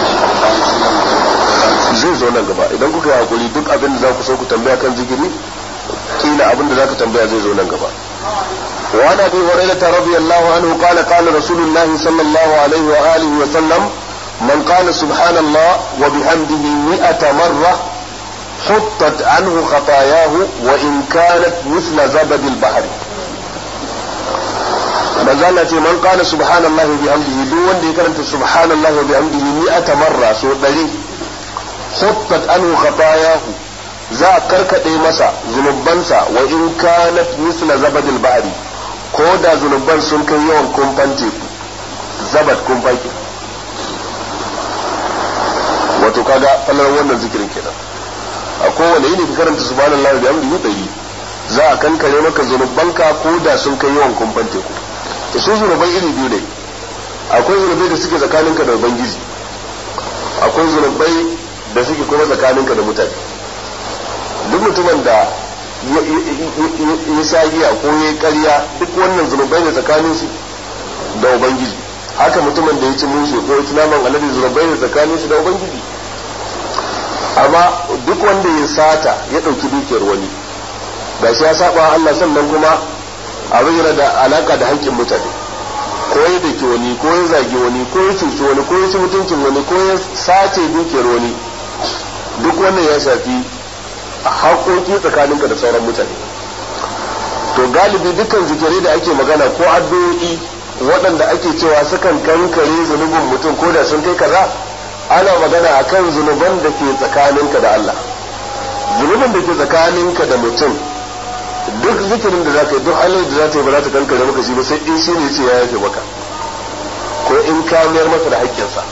ya zai zo nan gaba idan kuka yi hakuri duk abin da za ku so ku tambaya kan zikiri kila abin da za ka tambaya zai zo nan gaba وعن ابي هريره رضي الله عنه قال قال رسول الله صلى الله عليه واله وسلم من قال سبحان الله وبحمده مئة مره حطت عنه خطاياه وإن كانت مثل زبد البحر. manzala ce man qala subhanallahi wa bihamdihi duk wanda ya karanta subhanallahi wa bihamdihi mi'ata marra so ɗari huttat anhu khatayahu za a karkade masa zunubansa wa in kanat misla zabadil ba'ri ko da zunuban sun kai yawan kumfan teku zabad kumfan ke wato kaga fallar wannan zikirin kenan a kowane yini ka karanta subhanallahi wa bihamdihi ɗari za a kankare maka zunubanka ko da sun kai yawan kumfan teku. to su zunubai iri biyu ne, akwai zunubai da suke tsakaninka da ubangiji, akwai zunubai da suke kuma tsakaninka da mutane. duk mutumin da ya sha giya ko ya yi ƙarya duk wannan zunubai ne tsakanin shi da ubangiji. haka mutumin da ya ci mushe ko ya ci naman alade zunubai ne tsakanin shi da ubangiji. amma duk wanda ya sata ya ɗauki dukiyar wani ga shi ya saba Allah, sannan kuma abin yana da alaka da haƙƙin mutane, ko ya dake wani ko ya zagi wani ko ya cuci wani ko ya ci mutuncin wani ko ya sace dukiyar wani, duk wannan ya shafi haƙoƙi tsakaninka da sauran mutane. to galibi dukkan zikirai da ake magana ko addu'o'i waɗanda ake cewa sukan kankare zunubin mutum ko da sun kai kaza, ana magana akan zunuban da ke tsakaninka da Allah. zunubin da ke tsakaninka da mutum duk zikirin da zaka yi duk halin da zaka yi ba za ta kankare maka shi ba sai in shi ne ce ya yafe maka ko in ka mayar masa da haƙƙinsa.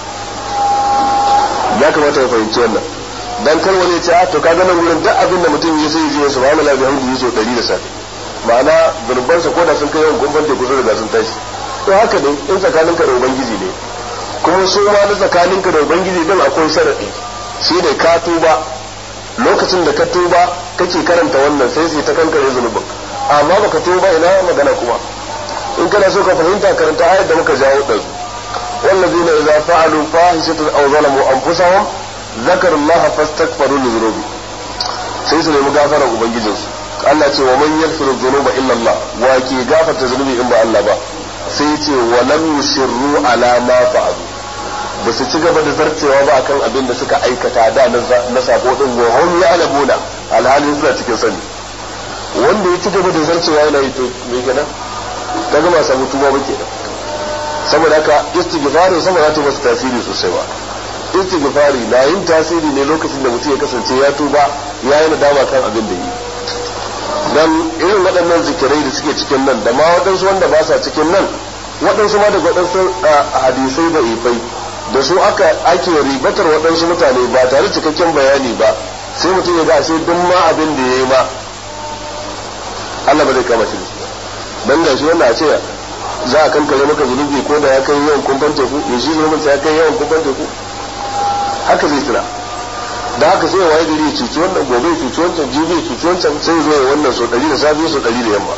ya kamata ya fahimci wannan dan kar wani ya ce a to ka ga nan gurin duk abin da mutum ya sai ya je subhanallahi bihamdihi so ɗari da safe, ma'ana zurbansa ko da sun kai yawan gumban da kusa da sun tashi. to haka ne in tsakaninka da ubangiji ne, kuma su ma na tsakaninka da ubangiji din akwai sharadi, shi ne ka tuba. lokacin da ka tuba kake karanta wannan sai sai ta kankare zunubin, amma baka tuba ina magana kuma. in kana so ka fahimta karanta ayat da muka jawo ɗazu, wallazina idza fa'alu fahishatan aw zalamu anfusahum dhakaru allaha fastaghfiru li dhunubi, sai su nemi gafarar ubangijinsu. Allah ce wa man yaghfiru dhunuba illa Allah, wa ke gafarta zunubi in ba Allah ba. sai ce wa lam yusirru ala ma fa'alu, ba su ci gaba da zarcewa ba akan abin da suka aikata da na sabo din go hum ya alabuna alhalin suna cikin sani. wanda ya ci gaba da zarcewa yana yi to me kenan kaga ba samu tuba ba kenan. saboda haka istighfari sama za ta masa tasiri sosai ba. istighfari na yin tasiri ne lokacin da mutum ya kasance ya tuba ya yi nadama kan abin da yi. dan irin waɗannan zikirai da suke cikin nan da ma waɗansu wanda ba sa cikin nan, waɗansu ma daga waɗansu hadisai da ifai da su aka ake ribatar waɗansu mutane ba tare cikakken bayani ba, sai mutum ya ga sai duk ma abin da ya yi ma Allah ba zai kama shi dan da shi wannan a ce za a kankare maka zunubi ko da ya kai yawan kumfan teku, ya shi zunubin ya kai yawan kumfan teku, haka zai tuna. da haka sai waye gari ya cuci wannan, gobe ya cuci wancan, jibi ya cuci wancan, sai zo ya wannan so ɗari da safe so ɗari da yamma.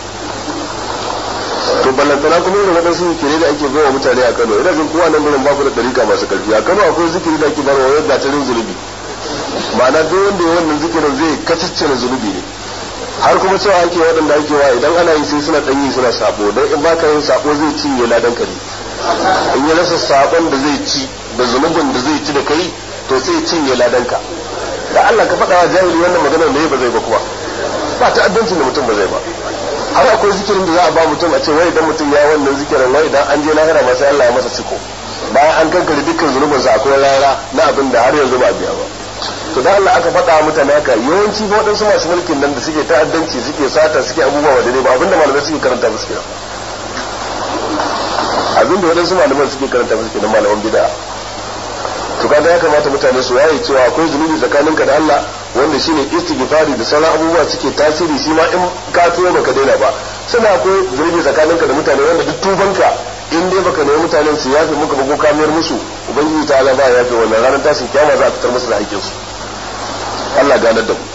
to ballantana kuma irin waɗansu zikiri da ake bawa mutane a Kano, ina jin kowa nan gurin ba ku da ɗarika masu ƙarfi. a Kano akwai zikiri da ake bayarwa wani gatarin zunubi, ma'ana duk wanda ya wannan zikirin zai kaciccire zunubi ne. har kuma cewa ake waɗanda ake wa idan ana yi sai suna ɗanyi suna sabo, don in baka yin sabo zai cinye ladan ka ne. in ya rasa sabon da zai ci da zunubin da zai ci da kai to sai cinye ladan ka. da Allah ka faɗa wa jahili wannan maganar ne ba zai ba, kuma ba ta'addancin da mutum ba zai ba. har akwai zikirin da za a ba mutum a ce wai idan mutum ya wannan zikirin wai idan an je lahira ma sai Allah ya masa ciko, bayan an kankare dukkan zunubinsa akwai rara na abin da har yanzu ba biya ba. to da Allah aka faɗa mutane haka, yawanci ba waɗansu masu mulkin nan da suke ta'addanci suke sata suke abubuwa da ne ba abinda malamai suke karanta musu kenan. abinda waɗansu malaman suke karanta musu kenan, malaman bid'a. to kaga ya kamata mutane su waye cewa akwai zunubi tsakaninka da Allah wanda shine istighfari da sauran abubuwa suke tasiri, shi ma in ka tuwo baka daina ba. sannan akwai zunubi tsakaninka da mutane wanda duk tubanka in dai baka nemi mutanen su yafe muka ba ko kamiyar musu, ubangiji ta Allah ba ya yafe wannan ranar tashin kiyama za a fitar musu da haƙƙin su. Allah ganar da mu.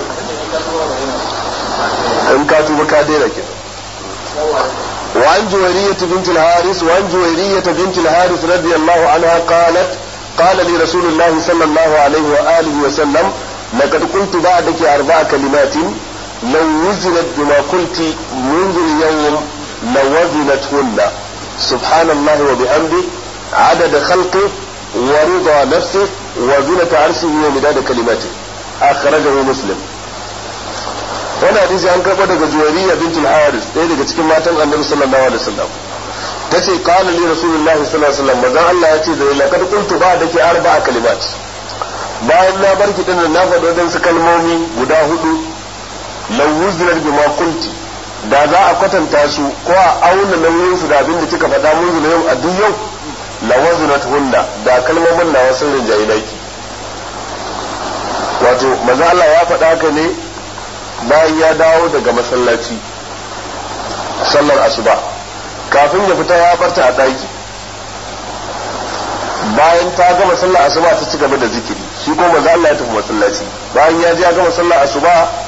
in ka tuba ka daina kenan. وعن جويرية بنت الحارث وعن جويرية بنت الحارث رضي الله عنها قالت قال لي رسول الله صلى الله عليه وآله وسلم لقد قلت بعدك أربع كلمات لو وزنت بما قلت منذ اليوم لوزنتهن سبحان الله وبحمده عدد خلقه ورضا نفسه وزنة عرشه ومداد كلماته. akhrajahu muslim. wannan hadisi an karɓo daga Juwayriya bintul Haris ɗaya daga cikin matan Annabi sallallahu alaihi wasallam tace qala li rasulullah sallallahu alaihi wasallam manzon Allah ya ce da laqad qultu ba'daki arba'a kalimat bayan na barki din na faɗo wadansu kalmomi guda hudu law wuzna bima qulti da za a kwatanta su ko a auna nauyin su da abin da kika faɗa mun zuwa yau a duk yau la waznat hunna da kalmomin na wasu rinjayilaki wato manzon Allah ya faɗa haka ne bayan ya dawo daga masallaci sallar asuba kafin ya fita ya barta a ɗaki bayan ta gama sallar asuba ta ci gaba da zikiri shi ko manzo Allah ya tafi masallaci bayan ya je ya gama sallar asuba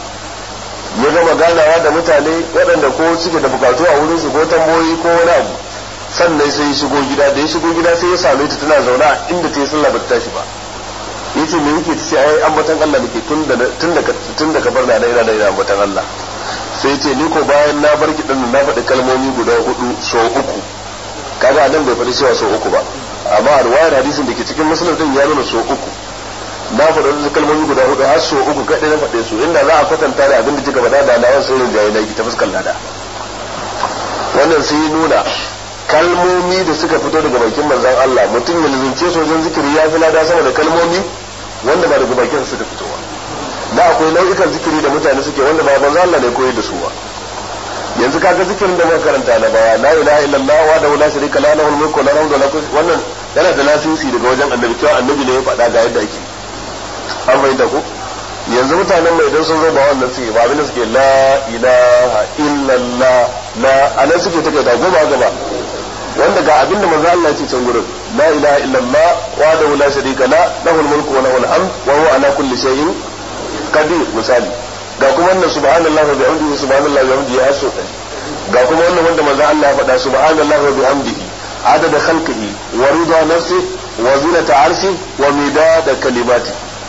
ya gama ganawa da mutane waɗanda ko suke da bukatu a wurin su ko tamboyi ko wani abu sannan sai ya shigo gida da ya shigo gida sai ya same ta tana zaune a inda ta yi sallah ba ta tashi ba yace me yake ta ce ai ambatan Allah nake tun da tun da tun da kabar da ina da ina ambatan Allah sai yace ni ko bayan na bar kidan na faɗi kalmomi guda hudu so uku kaga nan bai faɗi cewa so uku ba amma a riwayar hadisin da ke cikin muslim din ya nuna so uku na faɗi wasu kalmomi guda hudu har so uku kaɗai na faɗe su inda za a kwatanta da abin da kika faɗa da lawan sirrin jahilai ki ta fuskar lada wannan sai nuna kalmomi da suka fito daga bakin manzon Allah mutum ya lizunce su wajen zikiri ya fi lada sama da kalmomi wanda ba daga bakin suka fito ba da akwai nau'ikan zikiri da mutane suke wanda ba manzon Allah ne koyi da su ba yanzu kaga zikirin da muka karanta na baya la ilaha illallah wa da la sharika la lahu al-mulku wa lahu al-hamdu wannan yana da lasisi daga wajen annabi cewa annabi ne ya faɗa ga yadda ake an bayyana ko yanzu mutanen mai idan sun zo ba wannan suke ba abin da suke la ilaha illallah la anan suke take da goma gaba wanda ga abin da manzo Allah ya ce can gurin la ilaha illallah wa da la sharika la lahu al-mulku wa lahu al-hamd wa huwa ala kulli shay'in qadir misali ga kuma wannan subhanallahi wa bihamdihi subhanallahi wa bihamdihi aso ga kuma wannan wanda manzo Allah ya faɗa subhanallahi wa bihamdihi adada khalqihi wa rida nafsi wa zinata arshi wa midada kalimati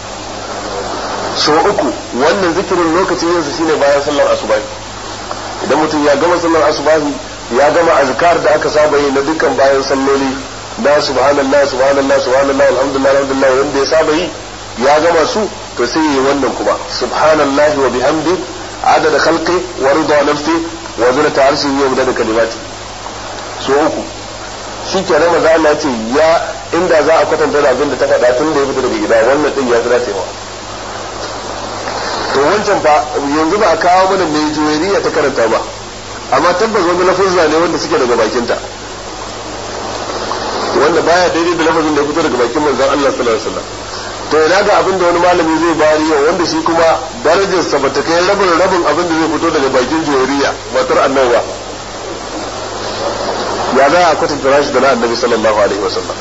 so uku wannan zikirin lokacin yin su shine bayan sallar asubahi idan mutum ya gama sallar asubahi ya gama azkar da aka saba yi na dukkan bayan salloli da subhanallah subhanallah subhanallah alhamdulillah alhamdulillah wanda ya saba yi ya gama su to sai yi wannan kuma subhanallahi wa bihamdi adada khalqi wa rida nafsi wa zinata arshi wa midada kalimati so uku shi kenan maza Allah ya ce ya inda za a kwatanta da abin da ta faɗa tun da ya fita daga gida wannan din ya fi dacewa to wancan fa yanzu ba a kawo mana mai juweriya ta karanta ba amma tabbas wani lafuzza ne wanda suke daga bakinta wanda baya daidai da lafazin da ya fito daga bakin manzon Allah sallallahu alaihi wasallam to ina ga abin da wani malami zai bari yau wanda shi kuma darajarsa ba ta kai rabin rabin abin da zai fito daga bakin juweriya matar annabi ba ya za a kwatanta rashi da na annabi sallallahu alaihi wasallam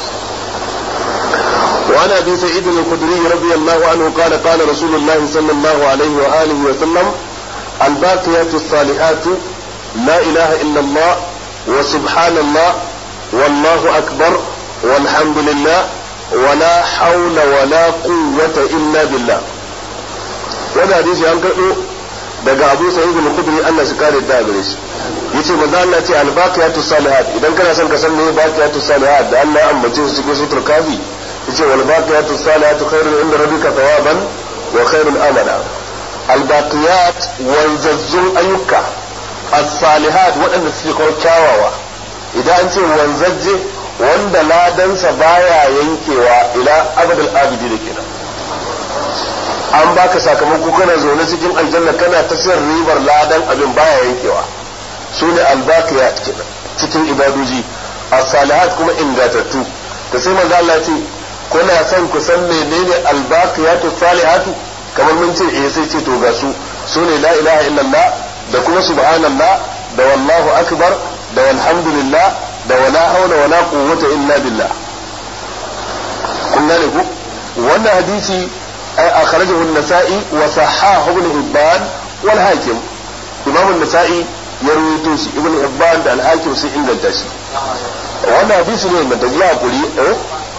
وعن ابي سعيد الخدري رضي الله عنه قال قال رسول الله صلى الله عليه واله وسلم الباقيات الصالحات لا اله الا الله وسبحان الله والله اكبر والحمد لله ولا حول ولا قوة الا بالله. وهذا حديث ينقل daga Abu Sa'id al-Khudri Allah shi kare da gare shi yace manzo Allah ce al-baqiyatu salihat idan kana son ka san me baqiyatu salihat da Allah an ambace su cikin sutur kafi yace wal baqiyatu salihatu khairun inda rabbika thawaban wa khairun amala al baqiyat wanzazzun ayyuka as-salihat wadanda suke kawo kyawawa idan an ce wanzajje wanda ladansa baya yankewa ila abadul abidi da kenan an baka sakamako kana zaune cikin aljanna kana ta sir ribar ladan abin baya yankewa sune al baqiyat kenan cikin ibadoji as-salihat kuma ingatattu to sai manzo Allah ya ce kuna son ku san menene albaqiyatu salihatu kamar mun ce eh sai ce to ga su sune la ilaha illallah da kuma subhanallah da wallahu akbar da walhamdulillah da wala hawla wala quwwata illa billah kun gane ku wannan hadisi akhrajahu an-nasa'i wa sahahahu ibn hibban wal hakim imam an-nasa'i ya rawaito shi ibn hibban da al-hakim sai inganta shi wannan hadisi ne da ya hakuri eh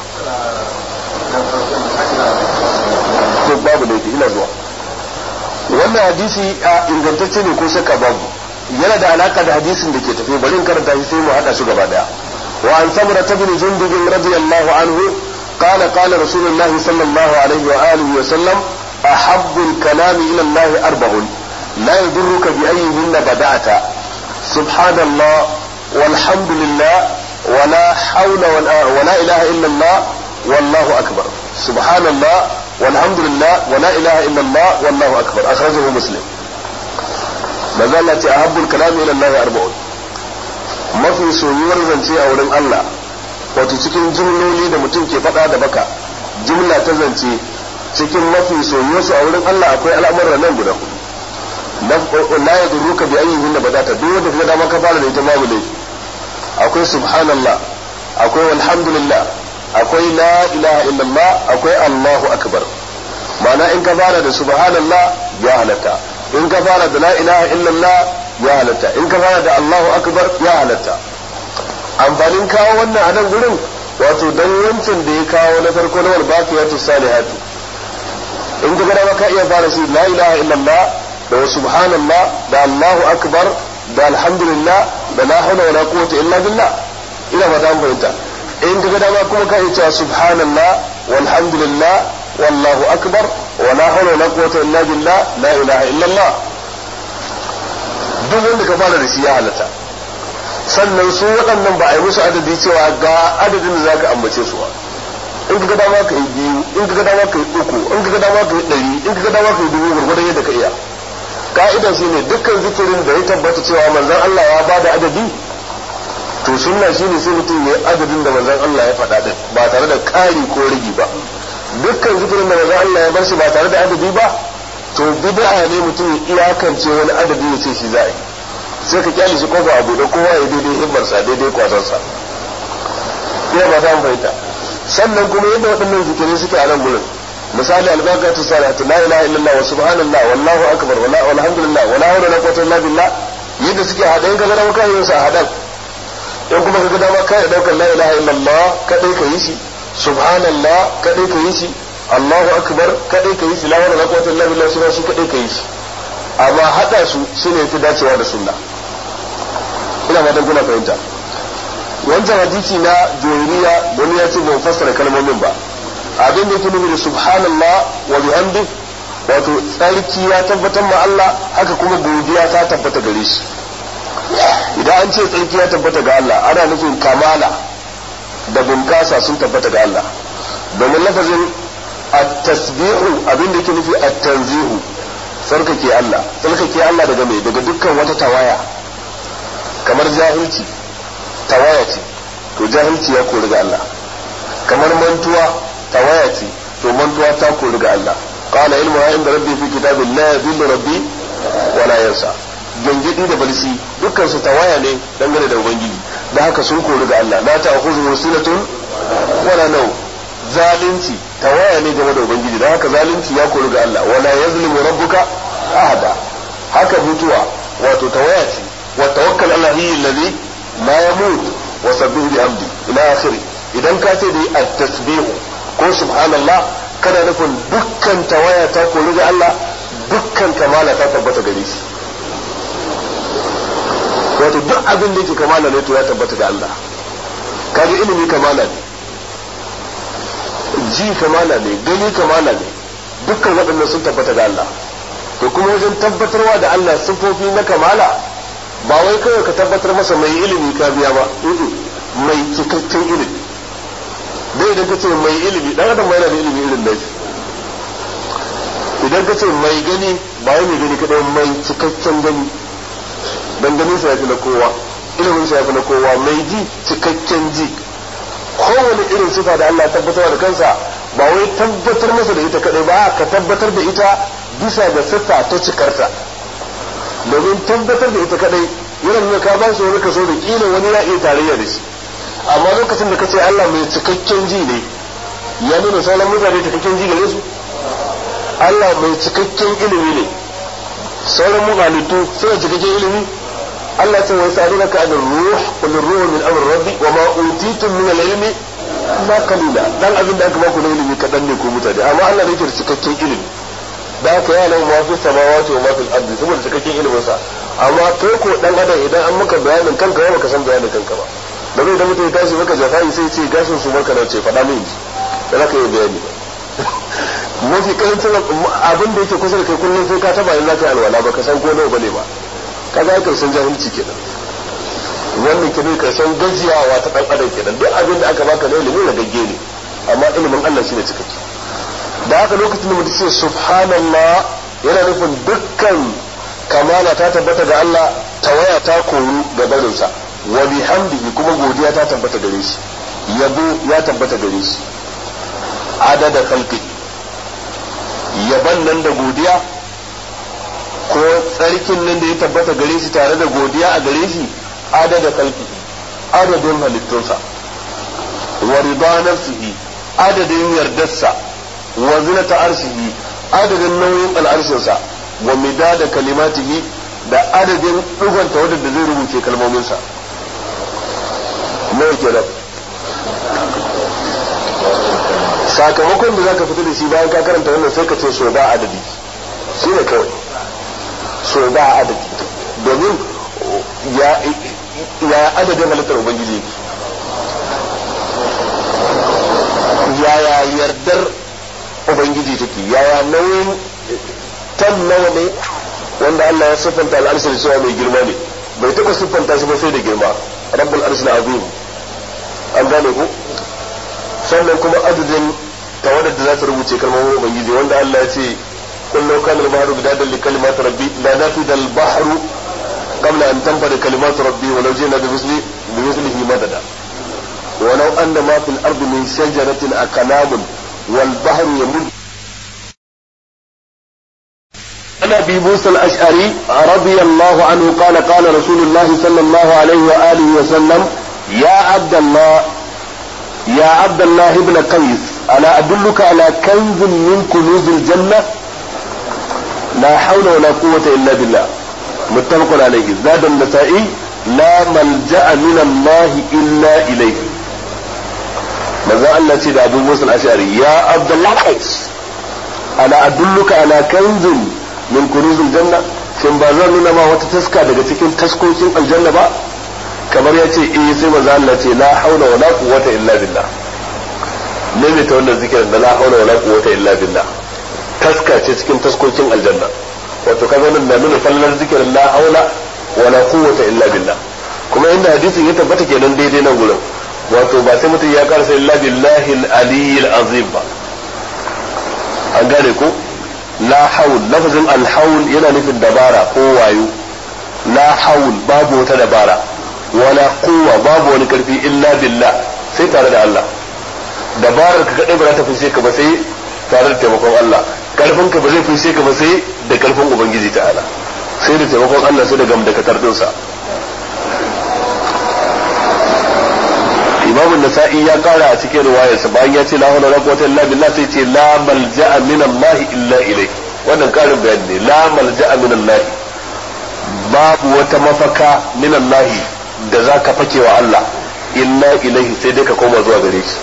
to babu da ina zuwa wannan hadisi a ingantacce ne ko shakka babu yana da alaka da hadisin da ke tafi bari in karanta shi sai mu hada su gaba daya wa an samura ibn jundub radiyallahu anhu qala qala rasulullahi sallallahu alaihi wa alihi wa sallam ahabbul kalami ila Allah arba'un la yadurruka bi ayyihinna bada'ata subhanallah walhamdulillah wala hawla wala ilaha illa Allah wallahu akbar subhanallah walhamdulillah wala ilaha illa Allah wallahu akbar akhrajahu muslim manzo Allah ce ahabbul kalami ila Allah arba'un mafi soyuwar zance a wurin Allah wato cikin jumloli da mutum ke faɗa da baka jumla ta zance cikin mafi soyuwarsu a wurin Allah akwai al'amuran nan guda hudu la yadurruka bi ayyihin badata duk wanda kaga dama ka fara da ita babu laifi akwai subhanallah akwai walhamdulillah akwai la ilaha illallah akwai Allahu akbar ma'ana in ka fara da subhanallah ya halatta in ka fara da la ilaha illallah ya halatta in ka fara da Allahu akbar ya halatta amfanin kawo wannan a nan gurin wato dan wancan da ya kawo na farko na wal baqiyatu salihatu in ka gada ka iya fara shi la ilaha illallah da subhanallah da Allahu akbar da alhamdulillah da la hawla wala quwwata illa billah ina ba ta fahimta in ka gada kuma ka iya cewa subhanallah walhamdulillah wallahu akbar wala hawla wala quwwata illa billah la ilaha illallah duk wanda ka fara da shi ya halatta sannan su waɗannan ba a yi musu adadi cewa ga adadin da za ka ambace su ba in ka ga dama ka yi biyu in ka ga dama ka yi uku in ka ga dama ka yi ɗari in ka ga dama ka yi dubu gurgurdan yadda ka iya ka'ida shi ne dukkan zikirin da ya tabbata cewa manzon Allah ya bada adadi to sunna shine sai mutum ya yi adadin da manzon Allah ya faɗa din ba tare da ƙari ko rigi ba dukkan zikirin da manzon Allah ya bar shi ba tare da adadi ba to bid'a ne mutum ya iyakance wani adadi ya ce shi za a yi sai ka kyale shi kofa abu da kowa ya daidai himmarsa daidai kwazansa ya ba ta fahimta sannan kuma yadda waɗannan zikirai suke a nan gurin misali albaqatu salatu la ilaha illallah wa subhanallah wallahu akbar wala walhamdulillah wala hawla wala quwwata illa billah yadda suke hada in ka ga dama kai yin sa hadan in kuma ka ga dama kai daukar la ilaha illallah kadai ka yi shi subhanallah kadai ka yi shi allahu akbar kadai ka yi shi la hawla wala quwwata illa billah shi shi kadai ka yi shi amma hada su shine fi dacewa da sunna ina fatan kuna fahimta wancan hadisi na juwairiya wani ya ce ban fassara kalmomin ba abin da yake nufi da subhanallah wa bihamdi wato tsarki ya tabbatar ma Allah haka kuma godiya ta tabbata gare shi idan an ce tsarki ya tabbata ga Allah ana nufin kamala da bunkasa sun tabbata ga Allah domin lafazin at-tasbihu abin da yake nufi at-tanzihu tsarkake Allah tsarkake Allah daga mai daga dukkan wata tawaya kamar jahilci tawaya ce to jahilci ya kori ga Allah kamar mantuwa tawaya ce to mantuwa ta kori ga Allah qala ilmuha inda rabbi fi kitabin la yadhillu rabbi wa la yansa gangidi da balsi dukkan su tawaya ne dangane da ubangiji da haka sun kori ga Allah la ta'khudhu sinatun wala naw zalunci tawaya ne game da ubangiji da haka zalunci ya kori ga Allah wala yazlimu rabbuka ahada haka mutuwa wato tawaya ce wa tawakkal ala alladhi la yamut wa sabbih bihamdi ila akhiri idan ka ce dai at-tasbih ko subhanallah kana nufin dukkan tawaya ta kori ga Allah dukkan kamala ta tabbata gare shi wato duk abin da yake kamala ne to ya tabbata ga Allah kaga ilimi kamala ne ji kamala ne gani kamala ne dukkan waɗannan sun tabbata ga Allah to kuma wajen tabbatarwa da Allah sifofi na kamala ba wai kawai ka tabbatar masa mai ilimi ka biya ba mai cikakken ilimi dai idan ka ce mai ilimi dan adam mai yana da ilimi irin nashi idan ka ce mai gani ba wai mai gani kadai mai cikakken gani dan ganin sa yafi na kowa ilimin sa yafi na kowa mai ji cikakken ji kowane irin sifa da Allah tabbatar da kansa ba wai tabbatar masa da ita kadai ba ka tabbatar da ita bisa ga sifa ta cikarta domin tabbatar da ita kadai yana nuna ka ba shi wani kaso da kila wani ya iya tarayya da shi amma lokacin da kace Allah mai cikakken ji ne ya nuna sauran mutane cikakken ji gare su Allah mai cikakken ilimi ne sauran mutane suna cikakken ilimi Allah ce wa yasalunaka an ruh qul ruhu min amri rabbi wa ma utitum min al-ilmi ma qalila dan abin da aka ba ku na ilimi kadan ne ko mutane amma Allah ne ke da cikakken ilimi da haka ya lau ma fi samawati wa ma fil ardi saboda cikakken ilimin sa amma kai ko dan adam idan an maka bayanin kanka ba ka san bayanin kanka ba da bai da mutum ya tashi maka jafai sai ce gashin su marka da ce faɗa min da zaka yi bayani mafi karancin abin da yake kusa da kai kullum sai ka taba in za ka yi alwala ba ka san ko nawa bane ba kaga karshen jahilci kenan wannan kenan karshen gajiyawa ta dan adam kenan duk abin da aka baka na ilimi da gagge ne amma ilimin Allah shine cikakke da haka lokacin da mutum ce subhanallah yana nufin dukkan kamala ta tabbata ga Allah tawaya ta koru ga barinsa wa bihamdihi kuma godiya ta tabbata gare shi yabo ya tabbata gare shi adada khalqi yaban nan da godiya ko tsarkin nan da ya tabbata gare shi tare da godiya a gare shi adada khalqi adadin halittunsa wa rida nafsihi adadin yardarsa wa zinata arshihi adadin nauyin al'arshinsa wa midada kalimatihi da adadin duganta wadda da zai rubuce kalmominsa nawa kenan sakamakon da zaka fito da shi bayan ka karanta wannan sai ka ce so ba adadi shi ne kawai so ba adadi domin ya ya adadin halittar ubangiji yaya yardar ubangiji take yaya nauyin tan nawa ne wanda Allah ya siffanta al'arshi da cewa mai girma ne bai taɓa siffanta shi ba sai da girma rabbul arshi azim an gane ku sannan kuma adadin tawadar da za ta rubuce kalmomin ubangiji wanda Allah ya ce kun law kana al-bahru bidadan li kalimati rabbi la nafida al-bahru qabla an tanfada kalimatu rabbi wa law jina bi misli bi mislihi madada wa law anna ma fil ardi min shajaratin aqlamun wal bahru yamud عن ابي موسى الاشعري رضي الله عنه قال قال رسول الله صلى الله عليه واله وسلم يا عبد الله يا عبد الله بن قيس الا ادلك على كنز من كنوز الجنه لا حول ولا قوه الا بالله متفق عليه زاد النسائي لا ملجا من الله الا اليه ماذا الله تي ابو موسى الاشعري يا عبد الله قيس الا ادلك على كنز min kunuzul janna shin ba zan nuna ma wata taska daga cikin taskokin aljanna ba kamar ya ce eh sai manzo Allah ce la haula wala quwwata illa billah ne mai ta wannan zikirin da la haula wala quwwata illa billah taska ce cikin taskokin aljanna wato kaga nan na nuna fallar zikirin la haula wala quwwata illa billah kuma inda hadisin ya tabbata kenan daidai nan gurin wato ba sai mutum ya karasa illa billahi al-aliyyil azim ba an gane ko la haul lafazin alhaul yana nufin dabara ko wayo la haul babu wata dabara wala quwwa babu wani karfi illa billah sai tare da Allah dabarar ka kadai ba za ta fice ka ba sai tare da taimakon Allah karfin ka ba zai fice ka ba sai da karfin ubangiji ta'ala sai da taimakon Allah sai da gamdakatar din sa Imam an-Nasa'i ya kara a cikin riwayarsa bayan ya ce la hawla wala quwwata illa billah sai ce la malja'a min Allah illa ilayhi wannan karin bayani ne la malja'a min Allah babu wata mafaka min Allah da zaka fake wa Allah illa ilayhi sai dai ka koma zuwa gare shi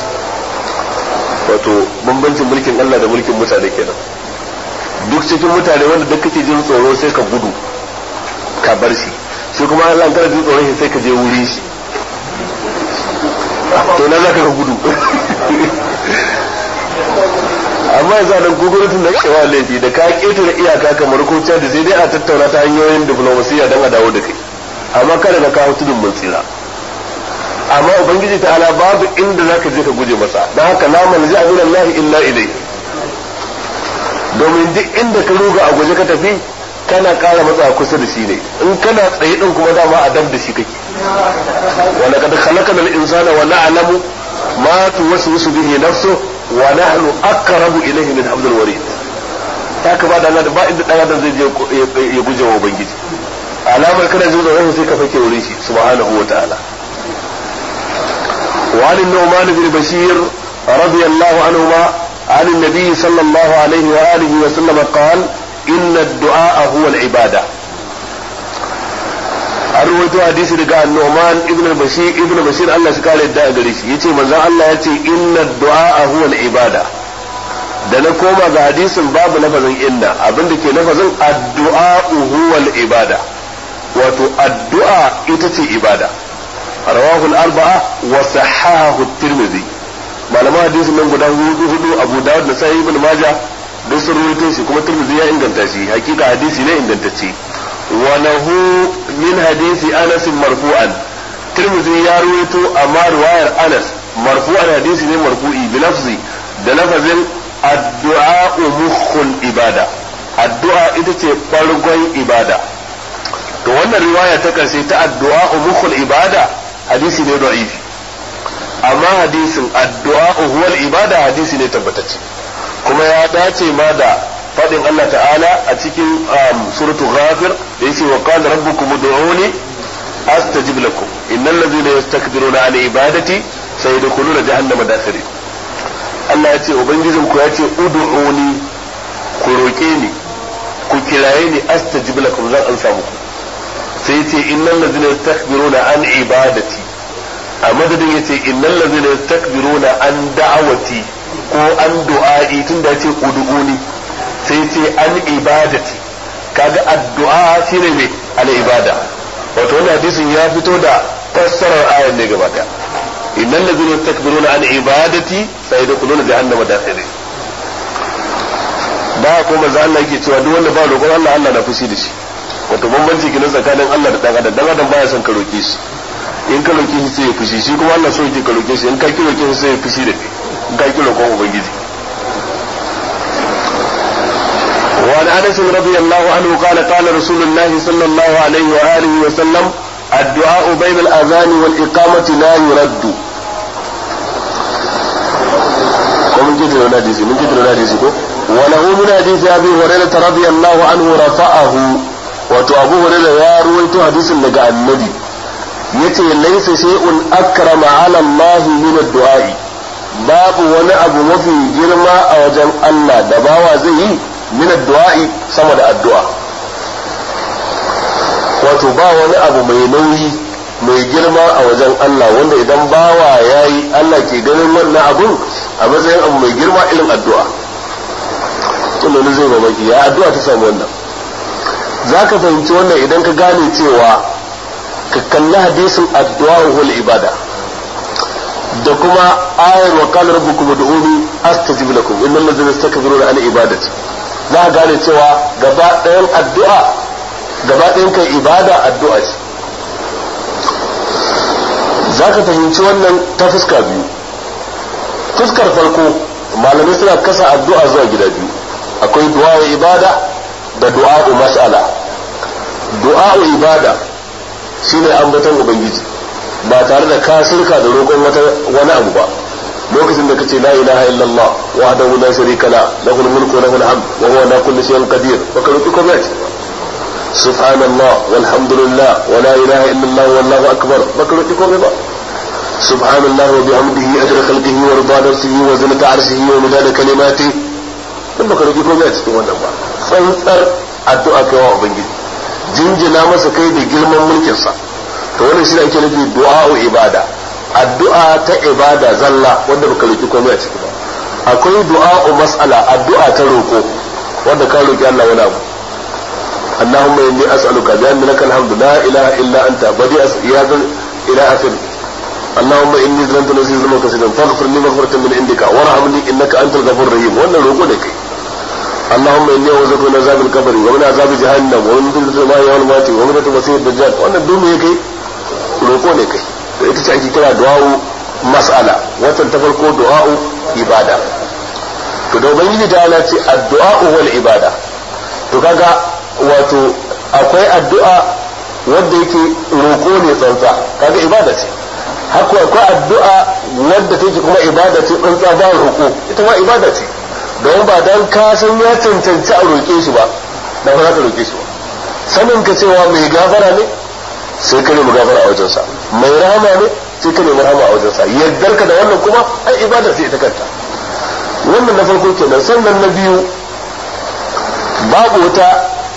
wato bambancin mulkin Allah da mulkin mutane kenan duk cikin mutane wanda duk kake jin tsoro sai ka gudu ka bar shi shi kuma Allah kana jin tsoro sai ka je wuri shi to na za ka gudu amma yanzu a nan gwamnatin da kewa laifi da ka ƙetare iyaka kamar ko da sai dai a tattauna ta hanyoyin diplomasiya don a dawo da kai amma kada ka kawo tudun mun tsira amma ubangiji ta ala babu inda za ka je ka guje masa don haka la malja min Allah illa ilai domin duk inda ka ruga a guje ka tafi kana ƙara matsa kusa da shi ne in kana tsaye din kuma dama a dab da shi kake ولقد خلقنا الإنسان ونعلم ما توسوس به نفسه ونحن أقرب إليه من حبل الوريد haka ba da Allah ba inda dan adam zai je ya guje wa ubangiji alamar kana jin tsoron sai ka fake wurin shi subhanahu wa ta'ala wa an nu'man bin bashir radiyallahu anhuma an an-nabi sallallahu alaihi wa alihi wa sallam qala inna ad-du'a huwa al-ibada an rawaito hadisi daga Nu'man ibn Bashir ibn Bashir Allah shi kare da gare shi yace manzon Allah yace inna du'a huwa al-ibada da na koma ga hadisin babu lafazin inna abinda ke lafazin addu'a huwa al-ibada wato addu'a ita ce ibada rawahu al-arba'a wa sahahahu at-Tirmidhi malaman hadisi nan guda hudu hudu Abu Dawud da Sahih Ibn Majah duk sun rawaito shi kuma Tirmidhi ya inganta shi hakika hadisi ne ingantacce wa lahu min hadisi Anas marfu'an Tirmidhi ya rawaito amma riwayar Anas marfu'an hadisi ne marfu'i bi lafzi da lafazin addu'a mukhul ibada addu'a ita ce farkon ibada to wannan riwaya ta karshe ta addu'a mukhul ibada hadisi ne da'ifi amma hadisin addu'a huwal ibada hadisi ne tabbatacce kuma ya dace ma da fadin Allah ta'ala a cikin suratul ghafir da yace wa qala rabbukum ud'uni astajib lakum innal ladhina yastakbiruna an ibadati sayadkhuluna jahannama dakhirin Allah ya ce ubangijin ku ya ce ud'uni ku roke ni ku kiraye ni astajib lakum zan ansa muku sai yace innal ladhina yastakbiruna an ibadati a madadin yace innal ladhina yastakbiruna an da'awati ko an du'a'i tunda yace ud'uni sai yace an ibadati kaga addu'a shine me al ibada wato wannan hadisin ya fito da fassarar ayar ne gaba daya innal ladhina yastakbiruna an ibadati sayadkhuluna jahannama dakhirin da ko manzo Allah yake cewa duk wanda ba roƙon Allah Allah na fushi da shi wato bambanci kenan tsakanin Allah da dan adam dan adam baya son ka roƙe shi in ka roƙe shi sai ya fushi shi kuma Allah so yake ka roƙe shi in ka ki roƙe shi sai ya fushi da kai in ka ki roƙon ubangiji وعن انس رضي الله عنه قال قال رسول الله صلى الله عليه واله وسلم الدعاء بين الاذان والاقامه لا يرد ومن كتر الحديث من كتر الحديث وله من حديث ابي هريره رضي الله عنه رفعه wato abu hurairah ya ruwaito hadisin daga annabi yace laysa shay'un akrama ala Allah min ad-du'a babu wani abu mafi girma a wajen Allah da bawa zai yi min ad-du'a sama da addu'a wato ba wani abu mai nauyi mai girma a wajen Allah wanda idan bawa yayi Allah ke ganin wannan abun a matsayin abu mai girma irin addu'a kullum zai babaki ya addu'a ta samu wannan zaka fahimci wannan idan ka gane cewa ka kalli hadisin addu'a wal ibada da kuma ayar wa qala rabbukum ud'uni astajib lakum innal ladzina yastakbiruna an ibadati za ka gane cewa gaba ɗayan addu'a gaba ɗayan kai ibada addu'a ce za ka fahimci wannan ta fuska biyu fuskar farko malamai suna kasa addu'a zuwa gida biyu akwai du'a ibada da du'a mas'ala du'a ibada shine ambaton ubangiji ba tare da ka shirka da roƙon wata wani abu ba lokacin da kace la ilaha illallah wahdahu la sharika la lahul mulku wa lahul hamd wa huwa ala kulli shay'in qadir fa karutu ko bai subhanallah walhamdulillah wa la ilaha illallah wallahu akbar fa karutu ko bai subhanallah wa bihamdihi ajra khalqihi wa rida nafsihi wa zinata arshihi wa midada kalimatihi dan baka rubuta komai a cikin wannan ba tsantsar addu'a kai wa ubangiji jinjina masa kai da girman mulkin sa to wannan shi ake nufi du'a ibada addu'a ta ibada zalla wanda baka roki komai a ciki ba akwai du'a mas'ala addu'a ta roko wanda ka roki Allah wani abu Allahumma inni as'aluka bi anna lakal hamdu la ilaha illa anta badi ya ila akhir Allahumma inni zalamtu nafsi zulman kaseeran faghfir li maghfiratan min indika warhamni innaka antal ghafurur rahim wannan roko ne kai اللهم اني اعوذ بك من عذاب القبر ومن عذاب جهنم ومن فتنة الماء والمات ومن فتنة المسيح الدجال wannan duk me kai roko ne kai to ita ce ake kira du'a mas'ala wannan ta farko du'a ibada to da ubangiji ta ala ce addu'a wal ibada to kaga wato akwai addu'a wanda yake roko ne tsantsa kaga ibada ce haka akwai addu'a wanda take kuma ibada ce tsantsa ba roko ita ma ibada ce don ba dan ka san ya cancanci a roƙe shi ba da ba za ka roƙe shi ba sanin ka cewa mai gafara ne sai ka nemi gafara a wajensa mai rahama ne sai ka nemi rahama a wajensa yaddar ka da wannan kuma ai ibada sai ita kanta wannan na farko kenan sannan na biyu babu wata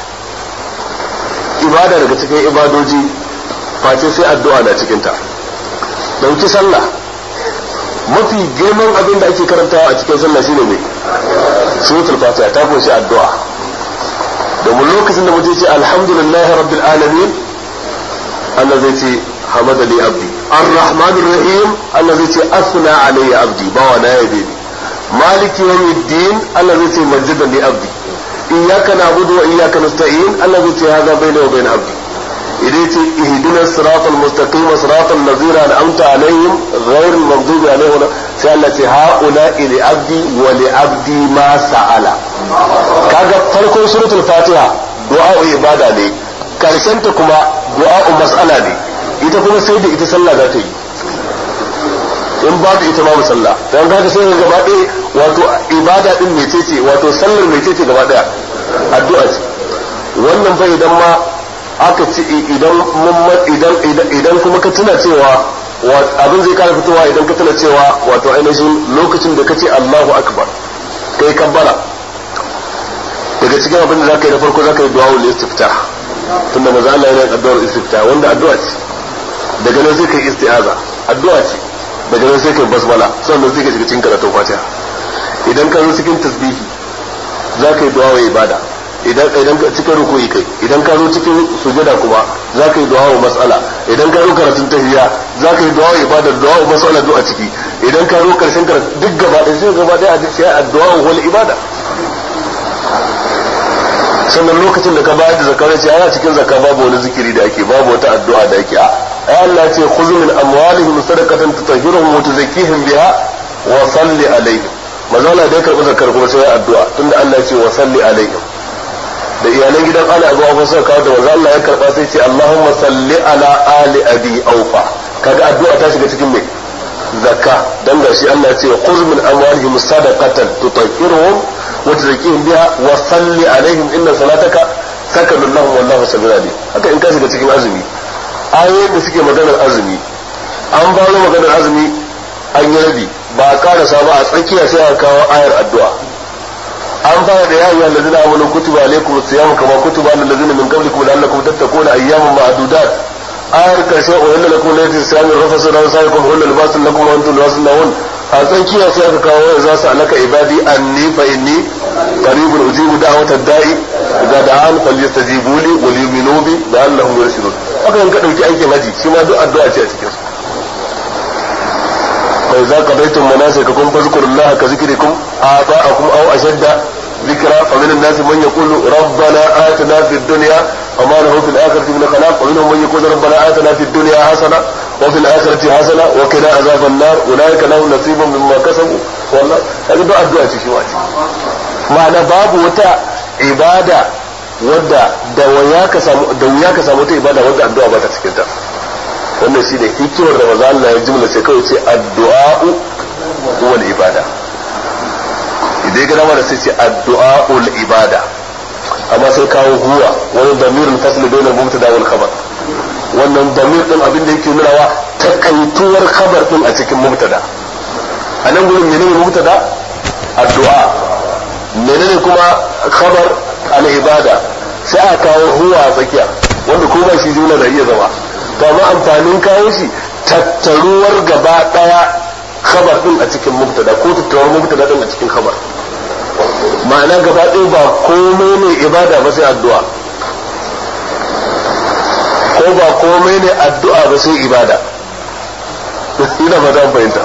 ibada daga cikin ibadoji face sai addu'a na cikinta dauki sallah mafi girman abin da ake karantawa a cikin sallah shine ne suratul fatiha ta kunshi addu'a domin lokacin da mutum ya ce alhamdulillahi rabbil alamin Allah zai ce hamada li abdi ar-rahmanir rahim Allah zai ce asna alayya abdi bawa na yabe ni maliki yawmiddin Allah zai ce majjada li abdi iyyaka na'budu wa iyyaka nasta'in Allah zai ce hada bayna wa bayna abdi idan ce ihdina siratal mustaqim siratal ladzina an'amta alaihim ghayril maghdubi alaihim sai Allah ce haula li abdi wa li abdi ma sa'ala kaga farkon suratul fatiha du'a ibada ne karshen ta kuma du'a mas'ala ne ita kuma sai da ita sallah za ta yi in babu ita babu sallah don haka sai gaba ɗaya wato ibada din mecece wato sallar mecece gaba ɗaya addu'a ce wannan fa idan ma aka ci idan idan idan kuma ka tuna cewa abin zai kara fitowa idan ka tuna cewa wato ainihin lokacin da kace Allahu akbar kai kabbara daga cikin abin da zaka yi da farko zaka yi du'a ul istiftah tunda manzo Allah yana addu'ar istiftah wanda addu'a ce daga nan sai kai isti'aza addu'a ce daga nan sai kai basmala sannan sai ka shiga cikin karatun Fatiha idan ka zo cikin tasbihi zaka yi du'a wa ibada idan idan ka cikin ruku'i kai idan ka zo cikin sujada kuma zaka yi du'a wa mas'ala idan ka zo karatun tahiyya zaka yi du'a wa ibada du'a wa mas'ala du'a ciki idan ka zo karshen karatu duk gaba ɗaya sai gaba ɗaya a sai addu'a wal ibada sannan lokacin da ka bayar da zakar ce ana cikin zakka babu wani zikiri da ake babu wata addu'a da ake a ai Allah ya ce khudh min amwalihim sadaqatan tutahhiruhum wa tuzakkihim biha wa salli alaihim mazala da karbi zakar kuma sai addu'a tunda Allah ya ce wa salli alaihim da iyalan gidan Ali Abu Aufa suka kawo da manzo Allah ya karba sai ce Allahumma salli ala ali abi Aufa kaga addu'a ta shiga cikin me zakka dan gashi Allah ya ce khudh min amwalihim sadaqatan tutahhiruhum وتزكيهم بها وصلي عليهم إن صلاتك سكن لهم والله سميع عليم haka in ka shiga cikin azumi ayoyin da suke maganar azumi an fara maganar azumi an yi rabi ba a karasa ba a tsakiya sai a kawo ayar addu'a an fara da yayi allazina amanu kutiba alaykum as-siyam kama kutiba alal ladzina min qablikum la'allakum tattaquna ayyaman ma'dudat ayar karshe wa inna lakum laylatul siyami rafasu ila saikum huwa libasun lakum wa antum libasun lahun a tsakiya sai aka kawo ya za su alaka ibadi anni fa inni qaribun ujibu da'wata da'i idza da'an falyastajibu li wa liyu'minu bi la'allahum yarshudun haka in ka dauki aikin haji shi ma duk addu'a ce a cikin su fa idza qadaytum manasikakum fadhkurullaha ka zikrikum ata'akum aw ashadda ذكرى فمن الناس من يقول ربنا آتنا في الدنيا وما له في الآخرة من خلاق ومنهم من يقول ربنا آتنا في الدنيا حسنة وفي الآخرة حسنة وقنا عذاب النار أولئك لهم نصيب مما كسبوا والله هذا دعاء دعاء شيء معنى باب وتا عبادة wadda da wuya ka samu da wuya ka samu ta ibada wadda addu'a ba ta cikin ta wannan shine hikimar da manzo Allah ya jumla sai kawai ce addu'a wal ibada idan ga dama da sai ce addu'a ul ibada amma sai kawo huwa wani damirul fasl bainal mubtada wal khabar wannan damir din abin da yake nunawa takaituwar khabar din a cikin mubtada anan gurin menene mubtada addu'a menene kuma khabar al ibada sai aka kawo huwa a tsakiya wanda ko ba shi jumla da iya zama to amma amfanin kawo shi tattaruwar gaba daya khabar din a cikin mubtada ko tattaruwar mubtada din a cikin khabar ma'ana gaba ɗaya ba komai ne ibada ba sai addu'a ko ba komai ne addu'a ba sai ibada ina ba ta fahimta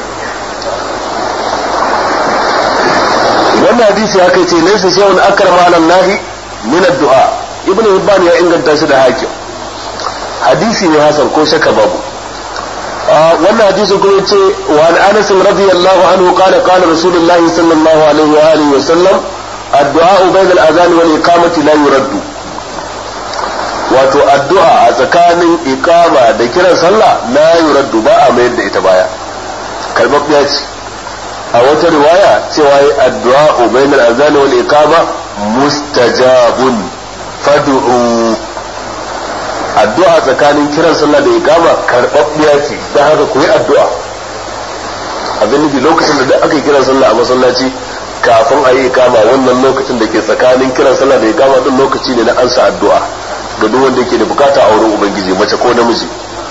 wannan hadisi haka ce laysa shay'un akrama 'ala Allah min addu'a ibnu hibban ya inganta shi da hakim hadisi ne hasan ko shakka babu wannan hadisin kuma ce wa an Anas radiyallahu anhu qala qala Rasulullah sallallahu alaihi wa alihi wa sallam addu'a bayna al-adhan wal iqamati la yuraddu wato addu'a a tsakanin iqama da kiran sallah la yuraddu ba a mayar da ita baya kalmar ya ce a wata riwaya cewa addu'a bayna al-adhan wal iqama mustajabun fad'u addu'a tsakanin kiran sallah da iqama karbabbiya ce dan haka ku yi addu'a abin nufi lokacin da duk aka yi kiran sallah a masallaci kafin a yi iqama wannan lokacin da ke tsakanin kiran sallah da iqama din lokaci ne na ansa addu'a ga duk wanda yake da bukata a wurin ubangiji mace ko namiji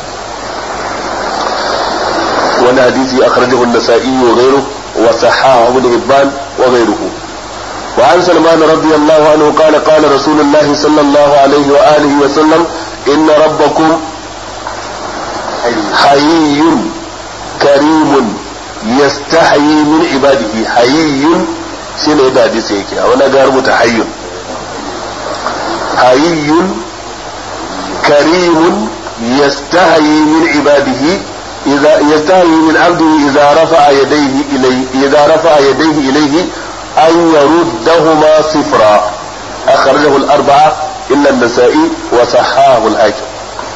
wani hadisi akhrajahu an-nasa'i wa ghayruhu wa sahahahu ibn hibban wa ghayruhu وعن سلمان رضي الله عنه قال قال رسول الله صلى الله عليه وآله وسلم إن ربكم hayyun karimun yastahyi min ibadihi. Hayyun shine da hadisi yake a wani ga rubuta hayyun hayyun karimun yastahyi min ibadihi idza yastahyi min abdihi idza rafa'a yadayhi ilayhi idza rafa'a yadayhi ilayhi an yaruddahuma sifra. akhrajahu al-arba'a illa an-nasa'i wa sahahahu al-hakim.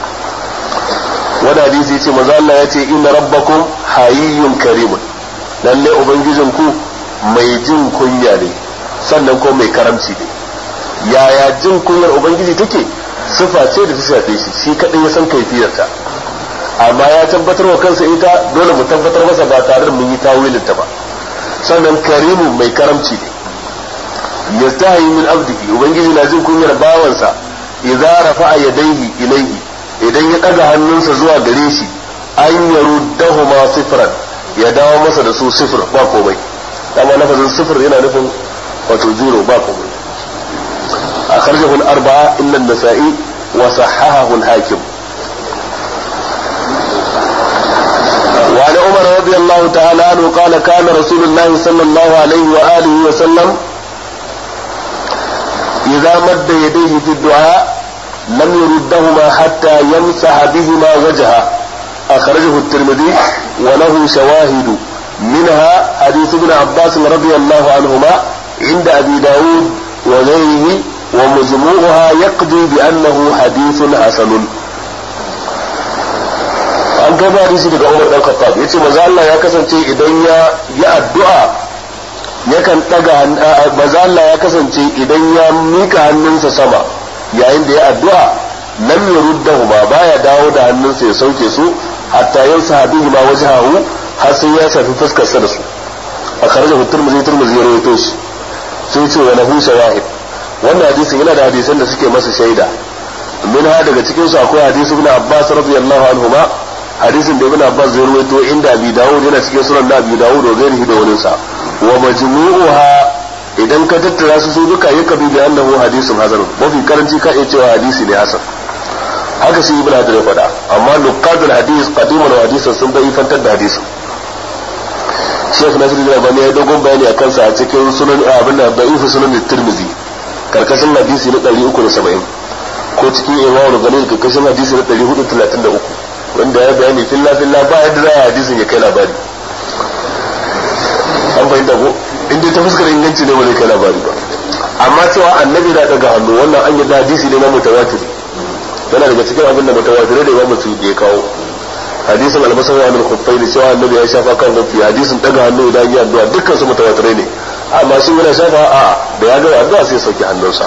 wanda hadisi yace manzo Allah yace inna rabbakum hayyun karimun, lalle ubangijinku mai jin kunya ne sannan ko mai karamci ne. yaya jin kunyar ubangiji take? sifa ce da ta shafe shi, shi kadai ya san kaifiyarta, amma ya tabbatar wa kansa ita, dole mu tabbatar masa ba tare da mun yi tawilin ta ba. sannan karimu mai karamci ne. yastahi min abdihi, ubangiji na jin kunyar bawansa idza rafa'a yadayhi ilayhi, idan ya daga hannunsa zuwa gare shi, an yaruddahuma sifran, ya dawo masa da su sifir ba komai. dama lafazin sifir yana nufin wato zero ba komai. akhrajahu al-arba'a illa an-nasa'i wa sahahahu al-hakim. wa an umar radiyallahu ta'ala anhu qala kana rasulullah sallallahu alayhi wa alihi wa sallam idha madda yadayhi fi ad-du'a lam yuruddahuma hatta yamsaha bihima wajha. akhrajahu at-tirmidhi wa lahu shawahid منها حديث ابن عباس رضي الله عنهما عند أبي داود وغيره ومجموعها يقضي بأنه حديث حسن. an gaba hadisi daga Umar dan Khattab yace manzo Allah ya kasance idan ya yi addu'a yakan daga manzo Allah ya kasance idan ya mika hannunsa sama yayin da ya addu'a lam yuruddahuma, baya dawo da hannunsa ya sauke su hatta yansa bihi ma wajhahu, har sai ya shafi fuskarsa da su. a kharajahu Tirmidhi, Tirmidhi ya rawaito shi. sai ce wa lahu shawahid, wannan hadisin yana da hadisan da suke masa shaida. min ha daga cikin su akwai hadisi ibn Abbas radiyallahu anhuma, hadisin da ibn Abbas ya rawaito inda Abi Dawud yana cikin sunan da Abi Dawud da gairihi da wani sa. wa majmu'uha, idan ka tattara su su duka yakabi bi annahu hadisun hasan, mafi karanci ka iya cewa hadisi ne hasan. haka shi ibn Hajar ya faɗa, amma nuqadul hadis qadiman wa hadisan sun bai fantar da hadisin. Sheikh Nasiruddin Albani ya dogon bayani a kansa a cikin sunan abin da da'ifu sunan Tirmidhi karkashin hadisi na ɗari uku da saba'in, ko cikin Imam Ghani karkashin hadisi na ɗari hudu da talatin da uku, wanda ya bayani filla filla ba yadda za a hadisin ya kai labari. an fahimta ko inda ta fuskar inganci ne ba zai kai labari ba, amma cewa annabi na daga hannu wannan an yadda hadisi ne na mutawatir, yana daga cikin abin da mutawatirai da Imam Suyuti ya kawo. hadisin al-masawi al khuffaini cewa annabi ya shafa kan hufi, hadisin daga hannu idan ya addu'a dukkan su mutawatirai ne, amma shi yana shafa a da ya ga addu'a sai sauki hannunsa.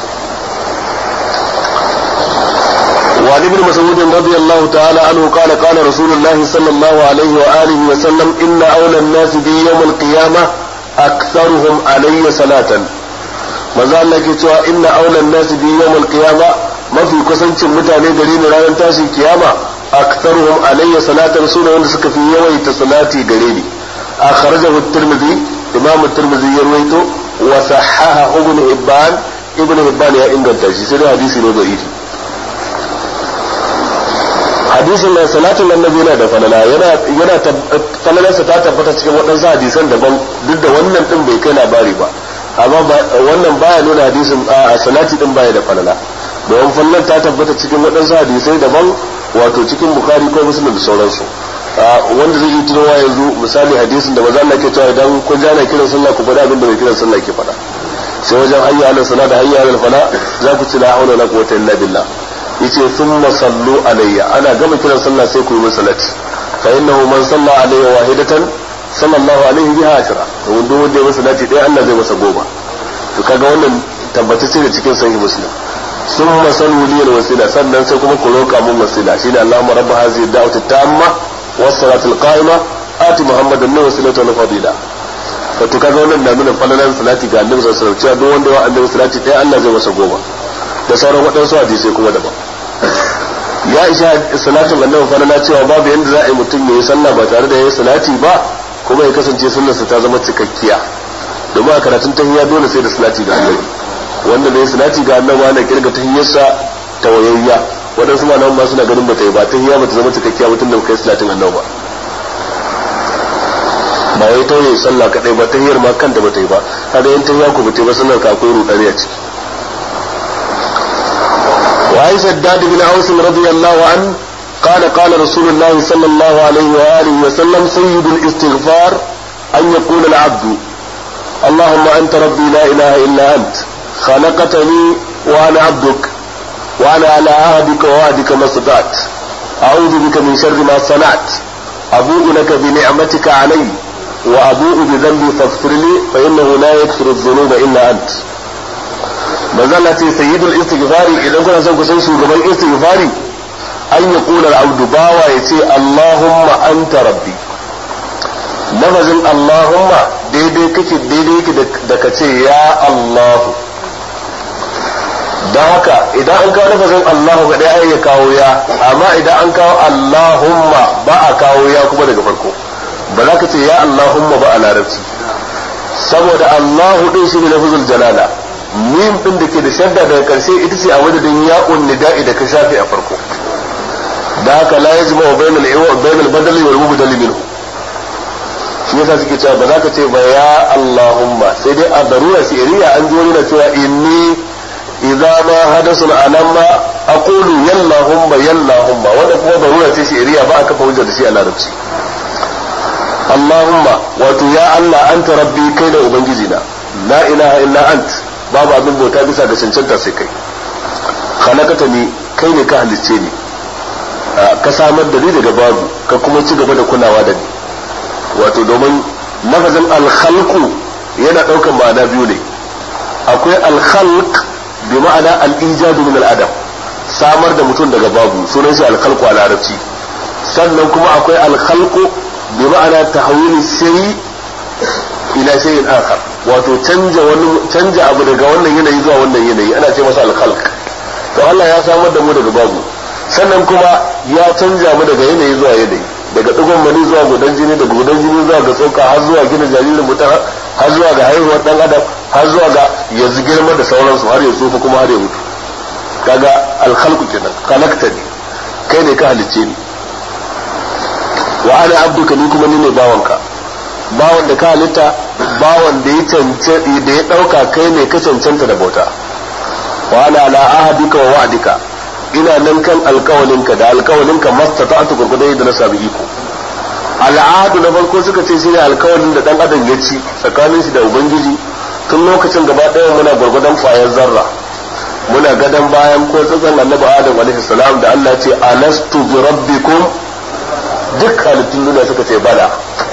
wa ibn mas'ud radiyallahu ta'ala anhu qala qala rasulullah sallallahu alaihi wa alihi wa sallam inna awla an-nas bi yawm al-qiyamah aktharuhum alayya salatan. manzo Allah ke cewa inna awla an-nas bi yawm al-qiyamah, mafi kusancin mutane gare ni ranar tashin kiyama, aktharuhum alayya salatan, sune wanda suka fi yawaita salati gare ni. akhrajahu at-Tirmidhi, Imam at-Tirmidhi ya rawaito wa sahahahu Ibn Hibban, Ibn Hibban ya inganta shi, sai hadisi ne da'ifi. hadisin da salatin annabi yana da falala, yana yana falalarsa ta tabbata cikin waɗansu hadisan daban, duk da wannan din bai kai labari ba, amma wannan baya nuna hadisin a salati din baya da falala, domin fallar ta tabbata cikin waɗansu hadisai daban, wato cikin Bukhari ko Muslim da sauransu. wanda zai yi tunowa yanzu misali hadisin da maza Allah ke cewa idan kun ji ana kiran sallah ku faɗa abin da mai kiran sallah ke faɗa, sai wajen hayya ala salat da hayya ala fala za ku ci la hawla wala quwwata illa billah. yace thumma sallu alayya, ana gama kiran sallah sai ku yi min salati, fa innahu man salla alayya wahidatan sallallahu alaihi biha ashra, to wanda wanda ya masa salati dai Allah zai masa goma. to kaga wannan tabbatacce da cikin sahih Muslim. ثم صلوا لي الوسيله، sannan sai kuma ku roka mun wasila, shine Allahumma rabb hadhihi ad-da'wati at-tamma was-salati al-qa'ima ati Muhammadan wasilata wal fadila. to kaga wannan da nuna falalan salati ga Annabi sallallahu alaihi wasallam, duk wanda wa Annabi salati dai Allah zai masa goma, da sauran wadansu hadisi kuma daban. ya isha salatin Annabi falala cewa babu yanda za a yi mutum ya yi sallah ba tare da ya yi salati ba, kuma ya kasance sunnarsa ta zama cikakkiya, domin a karatun tahiyya dole sai da salati ga Annabi. wanda da ya salati ga annabi ana kirga tahiyyarsa tawayayya, waɗansu malaman ma suna ganin bata yi ba tahiyya bata zama cikakkiya mutum da kai salatin annabi ba ba wai tauye sallah kadai ba tahiyyar ma kanta bata yi ba kaga yin tahiyya ku bata yi ba sallar ka akwai rudani a ciki wa ai shaddad bin aus radiyallahu an قال قال رسول الله صلى الله عليه وآله وسلم سيد الاستغفار أن يقول العبد اللهم أنت ربي لا إله إلا أنت خلقتني وأنا عبدك وأنا على عهدك ووعدك ما استطعت أعوذ بك من شر ما صنعت أبوء لك بنعمتك علي وأبوء بذنبي فاغفر لي فإنه لا يغفر الذنوب إلا أنت مازالتي سيد الاستغفار إذا كنا سنكون سنشوف الاستغفار an yi ƙunar abdu bawa ya ce Allahumma anta rabbi lafazin Allahumma daidai kake daidai yake da ka ce ya Allahu don haka idan an kawo lafazin Allahu ga ɗaya ya kawo ya amma idan an kawo Allahumma ba a kawo ya kuma daga farko ba za ka ce ya Allahumma ba a larabci saboda Allahu ɗin shi ne lafazul jalala mim ɗin da ke da shadda daga ƙarshe ita ce a madadin ya'un nida'i da ka shafe a farko da haka la yajma wa bainal iwa bainal badali wal mubdali minhu shi yasa suke cewa ba za ka ce ba ya Allahumma sai dai a darura sirriya an ji wani na cewa inni idza ma hadasun alamma aqulu yallahumma yallahumma wanda kuma darura ce sirriya ba aka fahimta da shi a larabci Allahumma wato ya Allah anta rabbi kai da ubangiji na la ilaha illa ant babu abin bauta bisa ga cancanta sai kai khalaqatani kai ne ka halicce ni ka samar da ni daga babu ka kuma ci gaba da kulawa da ni wato domin lafazin alkhalqu yana daukan ma'ana biyu ne akwai alkhalq bi ma'ana al-ijad min al-adam samar da mutum daga babu sunan shi alkhalqu a larabci sannan kuma akwai alkhalqu bi ma'ana tahwil shay'i ila shay'in akhar wato canja wani canja abu daga wannan yanayi zuwa wannan yanayi ana ce masa alkhalq to Allah ya samar da mu daga babu sannan kuma ya canja mu daga yanayi zuwa yanayi daga tsugon mani zuwa gudan jini daga gudan jini zuwa ga tsoka har zuwa gina jaririn mutum har zuwa ga haihuwar dan adam har zuwa ga yanzu girma da sauransu har ya tsufa kuma har ya mutu kaga alkhalqu kenan khalaqtani kai ne ka halicce ni wa ana abduka ni kuma ni ne bawanka bawan da ka halitta bawan da ya cancanta da ya dauka kai ne ka cancanta da bauta wa ana ala ahadika wa wa'dika ina nan kan alkawalinka da alkawalinka mastata'tu gurgudai da na sami iko al'adu na farko suka ce shine alkawalin da dan adam ya ci tsakanin shi da ubangiji tun lokacin gaba daya muna gurgudan fayar zarra muna gadan bayan ko tsatsan annabi adam alaihi salam da Allah ce alastu bi rabbikum duk halittun duniya suka ce bala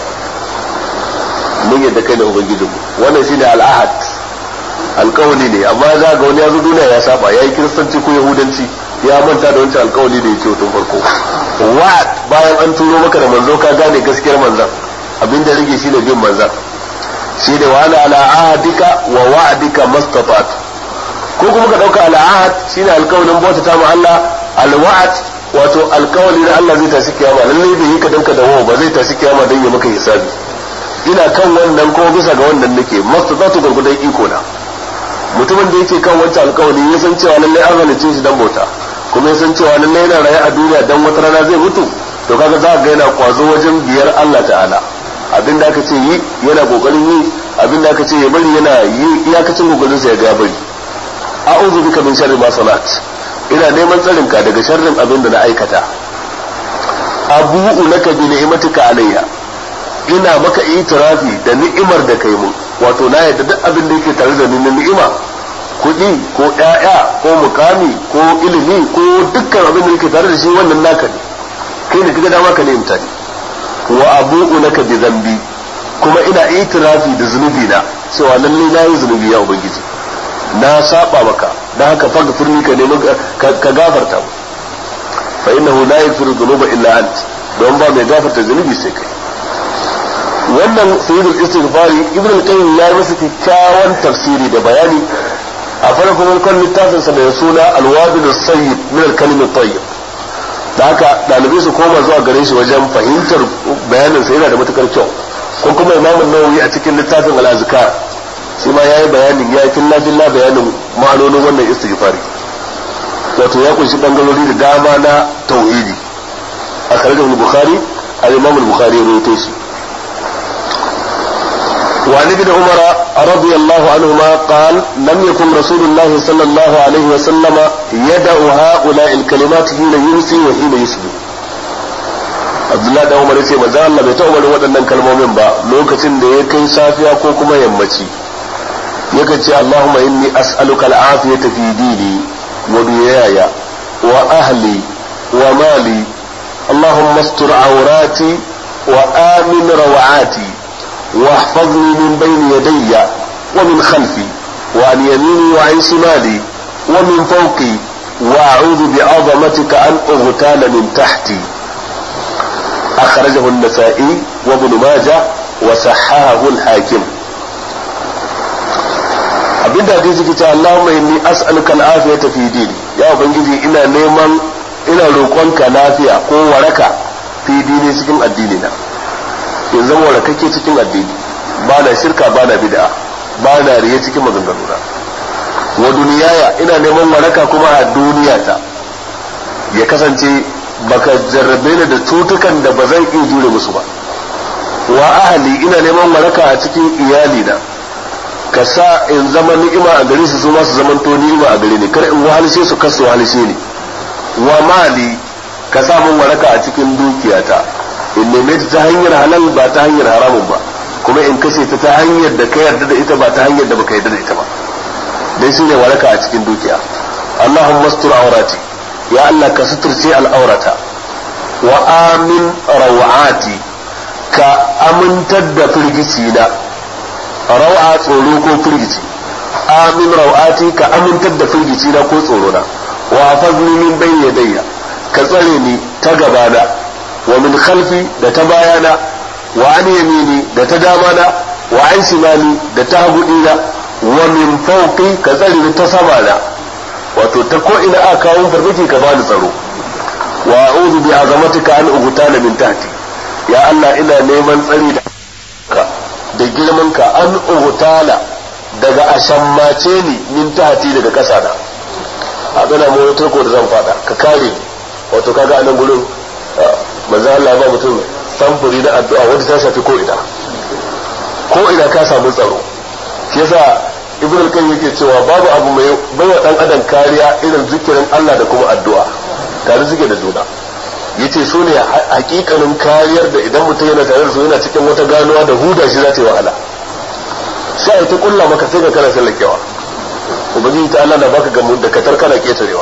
mun yadda kai da ubangijinmu wannan shine al'ahad alkawali ne amma za ga wani ya zo duniya ya saba yayi kiristanci ko yahudanci ya manta da wancan alkawali da yake tun farko wa'ad bayan an turo maka da manzo ka gane gaskiyar manzon abin da rage shi da bin manzon shi da wa ala ahadika wa wa'dika mastafat ko kuma ka dauka ala ahad shine alkawalin bauta ta ma Allah al wa'd wato alkawali da Allah zai tashi kiyama lalle bai yi ka danka da wawa ba zai tashi kiyama dan ya maka hisabi ina kan wannan ko bisa ga wannan nake mastafatu gurgudan iko na mutumin da yake kan wancan alkawali ya san cewa lalle an halice shi dan bauta kuma ya san cewa lalle yana raye a duniya dan wata rana zai mutu to kaga za ga yana kwazo wajen biyar Allah ta'ala abinda aka ce yi yana kokarin yi abinda aka ce ya bari yana yi iyakacin kokarin sa ya ga bari a'udhu bika min sharri ma sanat ina neman tsarin ka daga sharrin abin da na aikata abu'u laka bi ni'matika alayya ina maka itirafi da ni'imar da kai mun wato na yadda duk abin da yake tare da ni na ni'ima kuɗi ko ƴaƴa ko mukami ko ilimi ko dukkan abin da yake tare da shi wannan naka ne kai ne kaga dama ka ne imtani wa abu'u laka bi dhanbi kuma ina itirafi da zunubi na cewa lalle na yi zunubi ya ubangiji na saba maka dan haka faghfirni ka nemi ka gafarta mu fa innahu la yaghfiru dhunuba illa ant don ba mai gafarta zunubi sai kai wannan sayyidul istighfari ibn al-qayyim ya masa kyakkyawan tafsiri da bayani a farkon kan littafin sa da suna al-wabil as-sayyid min al-kalim at-tayyib da haka dalibai su koma zuwa gare shi wajen fahimtar bayanin sa yana da matukar kyau ko kuma imam an-nawawi a cikin littafin al-azkar shi ma yayi bayanin yayi filla filla bayanin ma'anonin wannan istighfari wato ya kunshi bangarori da dama na tauhidi akhrajahu al-bukhari al-imam al-bukhari ya rawaito shi وعن ابن عمر رضي الله عنهما قال لم يكن رسول الله صلى الله عليه وسلم يدع هؤلاء الكلمات حين يمسي وحين يصبح Abdullahi da Umar yace manzo Allah bai taɓa barin waɗannan kalmomin ba lokacin da ya kai safiya ko kuma yammaci yakan ce Allahumma inni as'aluka al-afiyata fi dini wa dunyaya wa ahli wa mali Allahumma astur awrati wa amin rawati واحفظني من بين يدي ومن خلفي وعن يميني وعن شمالي ومن فوقي واعوذ بعظمتك ان اغتال من تحتي اخرجه النسائي وابن ماجه وصححه الحاكم abinda hadisi ke cewa Allahumma inni as'aluka al-afiyata fi dini ya ubangiji ina neman ina roƙonka lafiya ko waraka fi dini cikin addini na yanzu warakake cikin addini ba na shirka ba na bid'a ba na riya cikin maganganuna wa duniyaya ina neman waraka kuma a duniyata ya kasance baka jarrabe ni da cutukan da ba zan iya jure musu ba wa ahli ina neman waraka a cikin iyali na ka sa in zama ni'ima a gare su su ma su zamanto ni'ima a gare ni kar in wahalshe su kasu wahalshe ni wa mali ka sa mun waraka a cikin dukiyata in neme ta hanyar halal ba ta hanyar haramun ba kuma in kashe ta ta hanyar da ka yarda da ita ba ta hanyar da baka yarda da ita ba dai shine waraka a cikin dukiya Allahumma astur awrati ya Allah ka suturce al'aurata wa amin rawati ka amintar da firgici na rawa tsoro ko firgici amin rawati ka amintar da firgici na ko tsoro na wa hafazni min bayni yadayya ka tsare ni ta gabana wa min khalfi da ta bayana wa an yamini da ta damana wa an shimali da ta hagudina wa min fawqi ka tsare ni ta samana wato ta ko ina aka kawo farmaki ka bani tsaro wa a'udhu bi azamatika an ughtala min tahti ya Allah ina neman tsari da ka da girman ka an ughtala daga ashammace ni min tahti daga kasa na a gana mu wata ko da zan fada ka kare ni wato kaga anan gurin manzo Allah ba mutum samfuri na addu'a wanda ta shafi ko ina ko ina ka samu tsaro shi yasa ibn al-qayyim yake cewa babu abu mai baiwa dan adam kariya irin zikirin Allah da kuma addu'a tare suke da juna yace su ne hakikanin kariyar da idan mutum yana tare da su yana cikin wata ganuwa da huda shi za ta yi wahala sai ta kulla maka sai ka kana sallakewa ubangiji ta Allah na baka gamu da katar kana ketarewa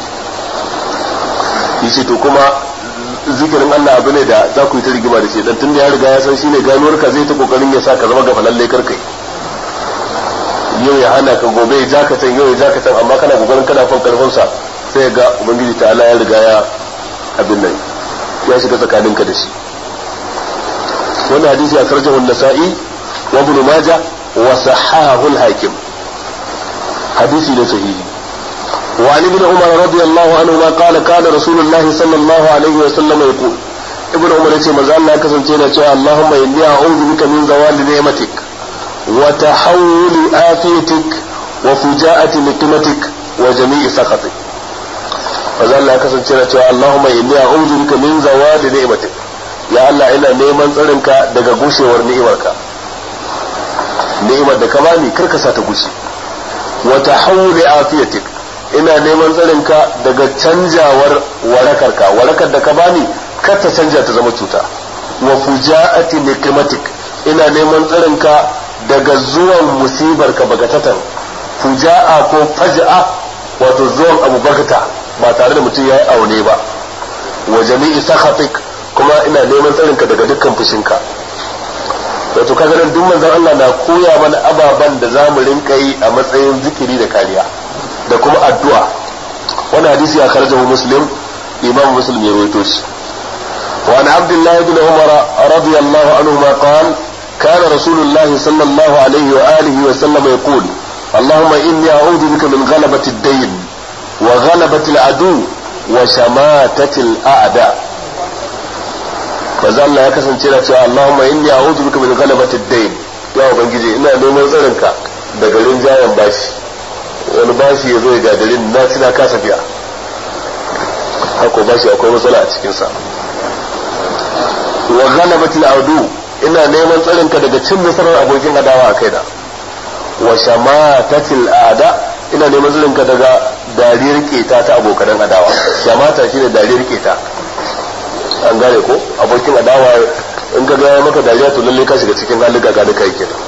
yace to kuma zikirin Allah abu ne da za ku yi ta rigima da shi dan tunda ya riga ya san shine ganuwar ka zai ta kokarin ya sa ka zama gafalalle karkai yau ya hana ka gobe ya jakatan yau ya jakatan amma kana kokarin kana fan karfin sa sai ga ubangiji ta Allah ya riga ya abin nan ya shiga tsakaninka da shi wannan hadisi a sarjahu an-nasa'i wa ibn majah wa sahahahu al-hakim hadisi ne sahihi وعن ابن عمر رضي الله عنهما قال كان رسول الله صلى الله عليه وسلم يقول ابن عمر يقول ما زال الله كسنتي نا اللهم اني اعوذ بك من زوال نعمتك وتحول آفيتك وفجاءة نقمتك وجميع سخطك فزال الله كسنتي نا اللهم اني اعوذ بك من زوال نعمتك يا الله ina neman tsarinka daga gushewar ni'imarka ni'imar da ka bani karka sa ta gushe wa tahawul afiyatik ina neman tsarinka daga canjawar warakarka warakar da ka bani kar ta canja ta zama cuta wa fujaati nikmatik ina neman tsarinka daga zuwan musibar ka bagatatan fuja'a ko faj'a wato zuwan abu bagata ba tare da mutum yayi aune ba wa jami'i sakhatik kuma ina neman tsarinka daga dukkan fushinka wato kaga nan duk manzon Allah na koya mana ababan da zamu rinka yi a matsayin zikiri da kariya da kuma addu'a wannan hadisi ya kharajahu muslim imam muslim ya rawaito shi wa an abdullah ibn umar radiyallahu anhu ma qala kana rasulullah sallallahu alaihi wa alihi wa sallam yaqul allahumma inni a'udhu bika min ghalabati ad-dayn wa ghalabati al-adu wa shamatati al-a'da kaza Allah ya kasance da cewa allahumma inni a'udhu bika min ghalabati ad-dayn ya ubangiji ina neman tsarinka daga rinjayen bashi wani bashi ya zo ya gadarin na ci na kasa biya haka ba shi akwai matsala a cikin sa wa ghalabatil adu ina neman tsarin ka daga cin nasarar abokin adawa a kaina wa shamatatil ada ina neman tsarin ka daga dariyar keta ta abokan adawa shamata shine dariyar keta an gane ko abokin adawa in ka ga maka dariya to lalle ka shiga cikin halin gaga da kai kenan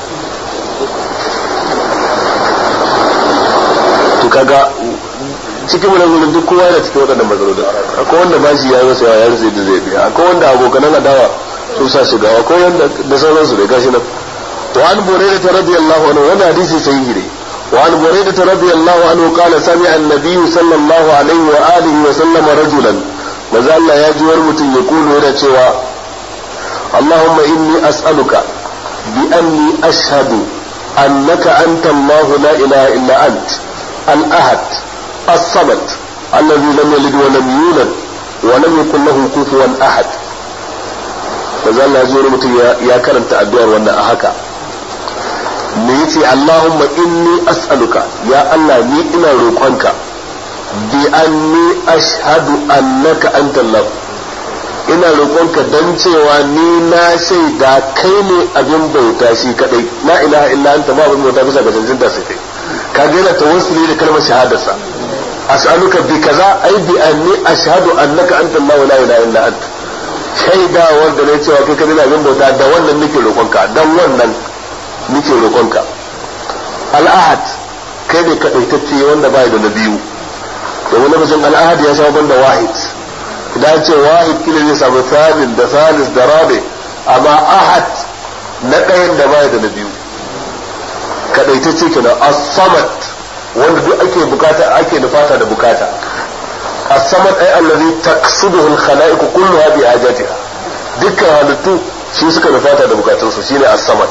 to kaga cikin mun duk kowa yana cikin waɗannan matsalolin akwai wanda bashi ya rasa ya rasa da zai biya akwai wanda abokan adawa su sa shiga akwai wanda da sauransu da gashi nan to an buraida ta radiyallahu anhu wannan hadisi sahihi ne wa an buraida ta radiyallahu anhu qala sami'a an-nabiy sallallahu alaihi wa alihi wa sallam rajulan maza Allah ya ji wani mutum ya kulu yana cewa Allahumma inni as'aluka bi anni ashhadu annaka anta Allah la ilaha illa ant al-ahad as-samad alladhi lam yalid wa lam yulad wa lam yakul lahu kufuwan ahad maza Allah ya ji wani mutum ya karanta addu'ar wannan a haka me yace Allahumma inni as'aluka ya Allah ni ina roƙonka bi anni ashhadu annaka anta Allah ina roƙonka dan cewa ni na shaida kai ne abin bauta shi kadai la ilaha illa anta ma abin bauta bisa ga cancanta sai kai ka ga yana tawassuli da kalmar shahadarsa as'aluka bi kaza ai bi anni ashhadu annaka anta Allah la ilaha illa anta shaida wanda ne cewa kai kadai ne abin bauta da wannan nake roƙonka dan wannan nake roƙonka al-ahad kai ne kadaitacce wanda bai da na biyu domin lafazin al'ahad ya sha banda wahid idan ce wahid kila zai samu thalin da thalis da rabi amma ahad na ɗayan da baya da na biyu kadaitacce kenan as-samad wanda duk ake bukata ake nufata da bukata as-samad ay allazi taqsiduhu al-khalaiq kulluha bi hajatiha dukkan halittu shi suka nufata da bukatunsu shine as-samad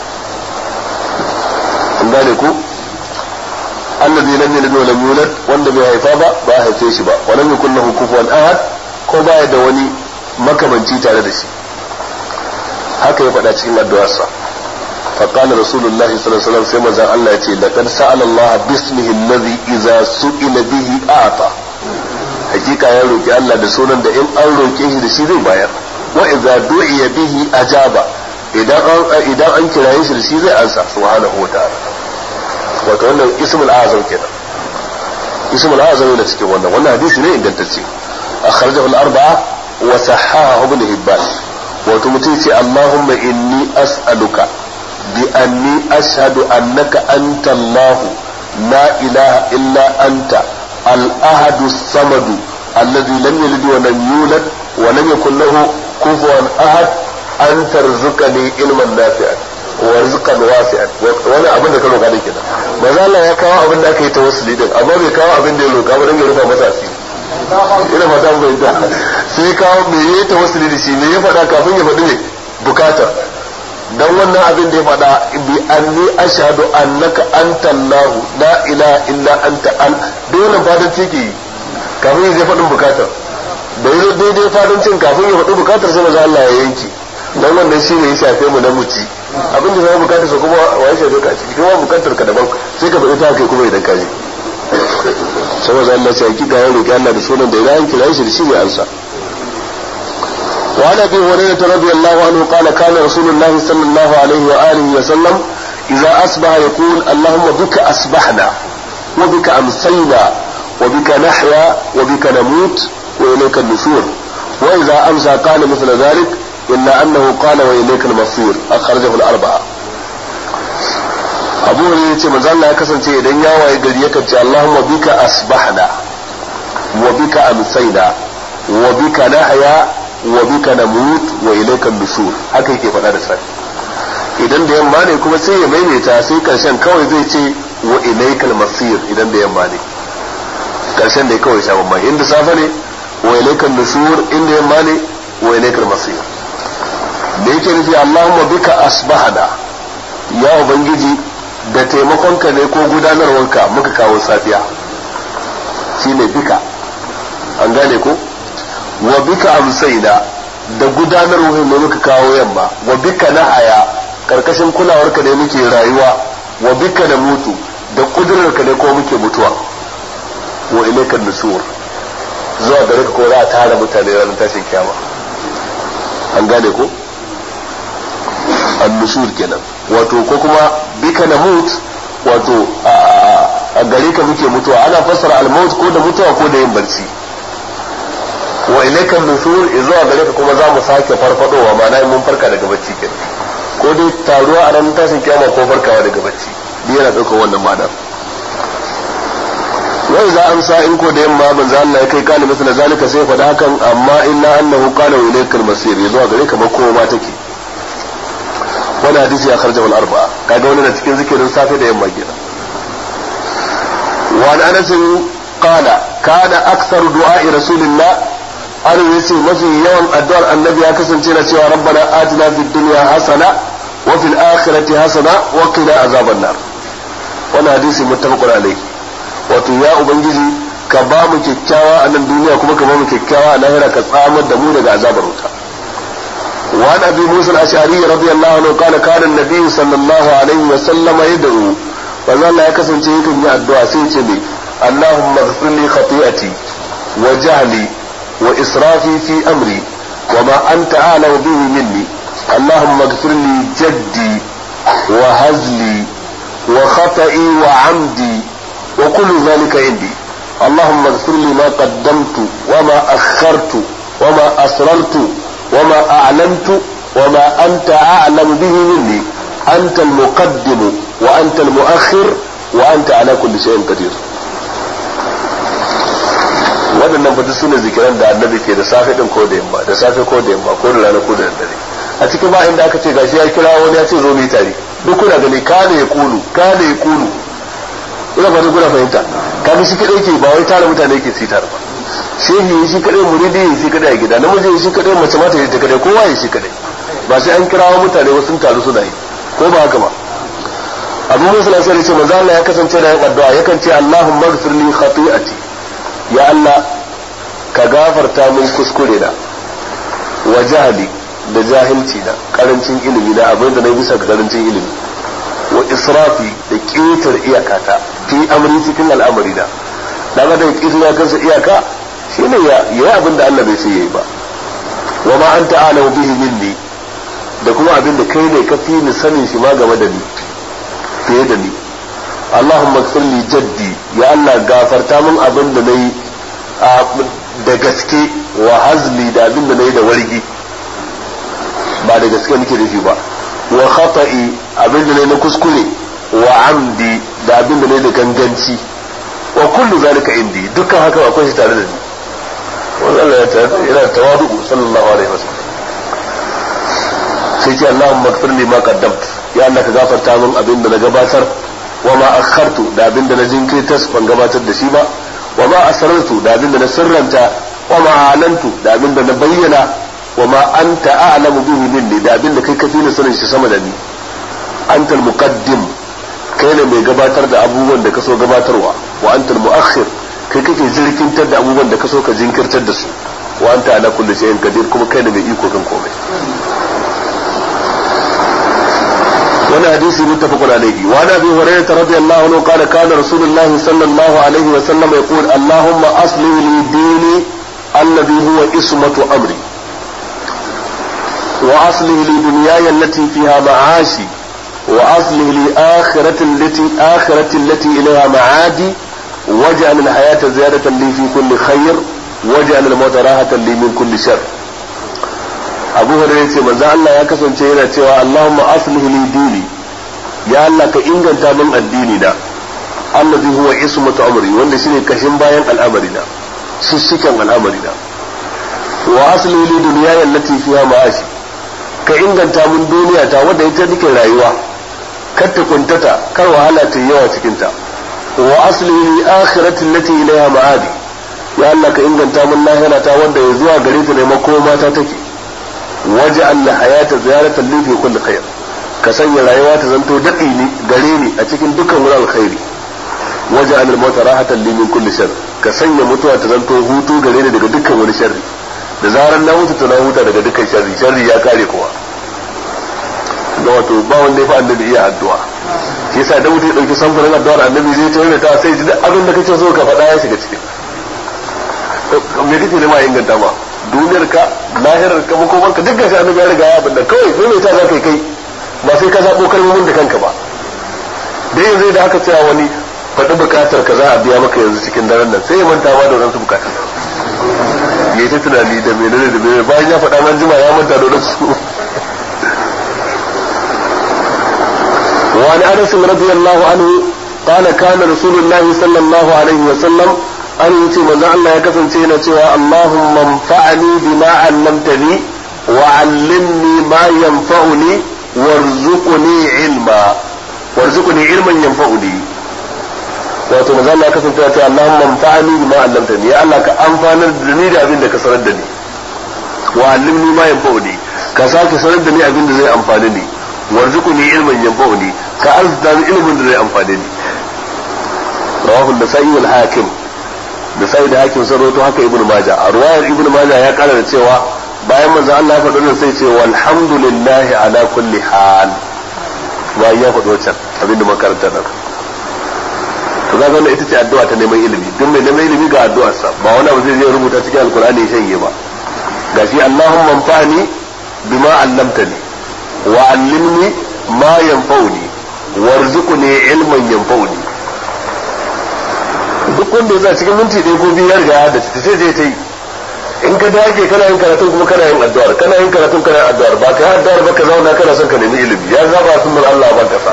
an gane ku الذي لم يلد ولم يولد wanda bai haifa ba ba haife shi ba walam yakul lahu kufuwan ahad ko baya da wani makamanci tare da shi haka ya faɗa cikin addu'arsa fa qala rasulullah sallallahu alaihi wasallam sai manzon Allah ya ce laqad sa'ala Allah bismihi alladhi idza su'ila bihi a'ta hakika ya roki Allah da sunan da in an roke shi da shi zai bayar wa idza du'iya bihi ajaba idan an idan an kiraye shi da shi zai ansa subhanahu wa ta'ala wato wannan ismul azam kenan ismul azam yana cikin wannan wannan hadisi ne ingantacce akhrajahu al-arba'a wa sahahahu ibn hibban wato mutum ce Allahumma inni as'aluka bi anni ashhadu annaka anta Allah la ilaha illa anta al-ahad as-samad alladhi lam yalid wa lam yulad wa lam yakul lahu kufuwan ahad an tarzuqani ilman nafi'an wa rizqan wasi'an wani abin da ka roka din kenan manzo Allah ya kawo abin da aka yi tawassuli din amma bai kawo abin da ya roka ba dan ya rufa masa asiri ina fata mun bayyana sai kawo me yayi tawassuli da shi me ya faɗa kafin ya faɗi ne bukatar dan wannan abin da ya faɗa bi anni ashhadu annaka anta Allah la ilaha illa anta al dole fatan ciki kafin ya faɗin bukatar da yayi daidai fatan cin kafin ya faɗi bukatar sai manzo Allah ya yanki dan wannan shi ne ya shafe mu na muci abin da zai bukatar sa kuma wa ya shafe ka ciki kuma bukatar ka daban sai ka faɗi ta kai kuma idan ka je saboda Allah sai hakika ya roki Allah da sunan da idan kira shi da shi ne ansa وعن ابي هريره رضي الله عنه قال كان رسول الله صلى الله عليه واله وسلم اذا اصبح يقول اللهم بك اصبحنا وبك امسينا وبك نحيا وبك نموت واليك النشور واذا امسى قال مثل ذلك الا انه قال واليك المصير اخرجه الاربعه abu hurairah yace manzo Allah ya kasance idan ya waye gari yakan ce Allahumma bika asbahna wa bika amsayna wa bika nahya wa bika namut wa ilayka an-nushur haka yake faɗa da sai idan da yamma ne kuma sai ya maimaita sai karshen kawai zai ce wa ilaykal masir idan da yamma ne karshen da kawai sha mamma inda safa ne wa ilaykal nushur inda yamma ne wa ilaykal masir da yake nufi Allahumma bika asbahna ya ubangiji da taimakonka ne ko gudanarwanka muka kawo safiya shine bika an gane ko wa bika amsaina da gudanarwa ne muka kawo yamma wa bika nahaya karkashin kulawarka ne muke rayuwa wa bika na mutu da kudurarka ne ko muke mutuwa wa ilayka nusur zuwa gare ka ko za a tara mutane ranar tashin kiyama an gane ko an-nushur kenan wato ko kuma bika namut wato a gare ka muke mutuwa ana fassara al-maut ko da mutuwa ko da yin barci wa ilayka an-nushur zuwa gare ka kuma za mu sake farfadowa ma'ana mun farka daga bacci kenan ko dai taruwa a ranar tashin kiyama ko farkawa daga bacci duk yana daukar wannan ma'ana wai za amsa in ko da yamma manzo Allah ya kai kana misala zalika sai faɗa hakan amma illa annahu qala ilaykal masir zuwa gare ka makoma take wani hadisi ya kharja wal arba'a kaga wannan cikin zikirin safe da yamma kenan wa an anas qala kana akthar du'a rasulillah an yace mafi yawan addu'ar annabi ya kasance na cewa rabbana atina fid dunya hasana wa fil akhirati hasana wa qina azaban nar wannan hadisi muttafaqun alayhi wato ya ubangiji ka ba mu kyakkyawa a nan duniya kuma ka ba mu kyakkyawa a lahira ka tsamar da mu daga azabar wuta wa an abi musa al-ash'ari radiyallahu anhu kana kana an-nabi sallallahu alaihi wa sallama yad'u wa zalla ya kasance yakan yi addu'a sai ce ne allahumma ighfir li khati'ati wa jahli wa israfi fi amri wa ma anta a'lamu bihi minni allahumma ighfir li jaddi wa hazli wa khata'i wa 'amdi وكل ذلك عندي اللهم اغفر لي ما قدمت وما أخرت وما أسررت وما أعلنت وما أنت أعلم به مني أنت المقدم وأنت المؤخر وأنت على كل شيء قدير waɗannan fata su ne zikiran da annabi ke da safe din ko da yamma da safe ko da yamma ko da rana ko da dare a cikin ba inda aka ce gashi ya kira wani ya ce zo mu yi tare duk kuna gani kana ya kulu kana ya kulu ina ba kuna fahimta kaga shi kadai ke ba wai tare mutane yake sitar ba shehi shi kadai muridi shi kadai a gida namiji shi kadai mace mata shi kadai kowa ya shi kadai ba sai an kirawo mutane wasu sun taru suna yi ko ba haka ba abu musa na sai ce manzo Allah ya kasance da yin addu'a yakan ce Allahumma ighfir li khati'ati ya Allah ka gafarta min kuskure na wa jahli da jahilci na karancin ilimi na abin da na bisa ga karancin ilimi wa israfi da ƙetar iyakata fi amri cikin al'amari na dan da ƙetar ya kansa iyaka shine ya yi abin da Allah bai ce yayi ba wa ma anta a'lamu bihi minni da kuma abin da kai ne ka fi ni sanin shi ma game da ni fiye da ni Allahumma ighfir li jaddi ya Allah gafarta min abin da nayi da gaske wa hazli da abin da nayi da wargi ba da gaske nake da shi ba wa khata'i abin da ne na kuskure wa amdi da abin da ne da ganganci wa kullu zalika indi dukkan haka akwai shi tare da ni wannan Allah ya tare yana tawadu sallallahu alaihi wasallam sai ce Allahumma ighfir li ma qaddamt ya Allah ka gafarta min abin da na gabatar wa ma akhartu da abin da na jinkirtas ban gabatar da shi ba wa ma asrartu da abin da na sirranta wa ma alantu da abin da na bayyana wa ma anta a'lamu bihi minni da abin da kai kafi na sanin shi sama da ni anta al-muqaddim kai ne mai gabatar da abubuwan da kaso gabatarwa wa anta al-mu'akhir kai kake jirkintar da abubuwan da kaso ka jinkirtar da su wa anta ala kulli shay'in qadir kuma kai ne mai iko kan komai wannan hadisi muttafaqun alayhi wa ana bi hurairah radiyallahu anhu qala kana rasulullah sallallahu alayhi wa sallam yaqul allahumma aslih li dini alladhi huwa ismatu amri وأصلح لي دنياي التي فيها معاشي وأصلح لي آخرة التي آخرة التي إليها معادي واجعل الحياة زيادة لي في كل خير واجعل الموت راحة لي من كل شر أبو هريرة من ذا الله يكسن شيئا سوى اللهم أصلح لي ديني يا الله كإنجن تامن الدين دا الذي هو اسمة أمري وأن شيء كشم باين الأمر دا ششكا الأمر دا وأصلح لي دنياي التي فيها معاشي ka inganta mun duniya ta wadda ita nake rayuwa kar ta kuntata kar wahala ta yawa cikin ta wa asli li akhirati allati ilayha ma'adi ya Allah ka inganta mun lahira ta wadda ya zuwa gare ta ne makoma ta take waj'al li hayata ziyaratan li fi kulli khair ka sanya rayuwa ta zanto dadi ne gare ni a cikin dukkan wurin alkhairi waj'al al-mauta rahatan li min kulli shar ka sanya mutuwa ta zanto hutu gare ni daga dukkan wani sharri da zaran na mutu to na huta daga dukkan sharri sharri ya kare kowa da wato ba wanda ya fi annabi iya addu'a shi yasa da mutum ya dauki samfurin addu'ar annabi zai ta ta sai ji duk abin da kake so ka faɗa ya shiga cikin me kake da ma inganta ma duniyar ka lahirar ka makomar ka duk gashi annabi ya riga ya abinda kawai sai mai ta za kai kai ba sai ka zabo kalmomin da kanka ba dai yanzu da aka cewa wani faɗi bukatar ka za a biya maka yanzu cikin daren nan sai ya manta ma da wadansu bukatun ya ta tunani da menene da menene bayan ya faɗa man jima ya manta da wadansu. وعن انس رضي الله عنه قال كان رسول الله صلى الله عليه وسلم an ce manzo Allah ya kasance yana cewa Allahumma anfa'ni bima 'allamtani wa 'allimni ma yanfa'uni warzuqni ilma warzuqni ilman yanfa'uni wato manzo Allah ya kasance yana cewa Allahumma anfa'ni bima 'allamtani ya Allah ka amfanar da ni da abin da ka sanar da ni wa 'allimni ma yanfa'uni ka sake sanar da ni abin da zai amfane ni warzuqni ilman yanfa'uni ka arzuta ilmin da zai amfane ni rawahu an-nasa'i wal hakim da sai da hakim sun rawaito haka ibnu maja a ruwayar ibnu maja ya kara da cewa bayan manzo Allah ya faɗo nan sai ce walhamdulillahi ala kulli hal bayan ya faɗo can abinda makaranta nan to ga wannan ita ce addu'a ta neman ilimi duk mai neman ilimi ga addu'ar sa ba wani abu zai je rubuta cikin alqur'ani ya shanye ba gashi Allahumma anfa'ni bima 'allamtani wa 'allimni ma yanfa'uni warzuqni ilman yanfa'uni duk wanda ya za cikin minti ɗaya ko biyu ya riga ya da ta sai zai ta yi in ka dage kana yin karatun kuma kana yin addu'ar kana yin karatun kana yin addu'ar ba ka yi addu'ar ba ka zauna kana son ka nemi ilimi ya zaba sunnar Allah ban kasa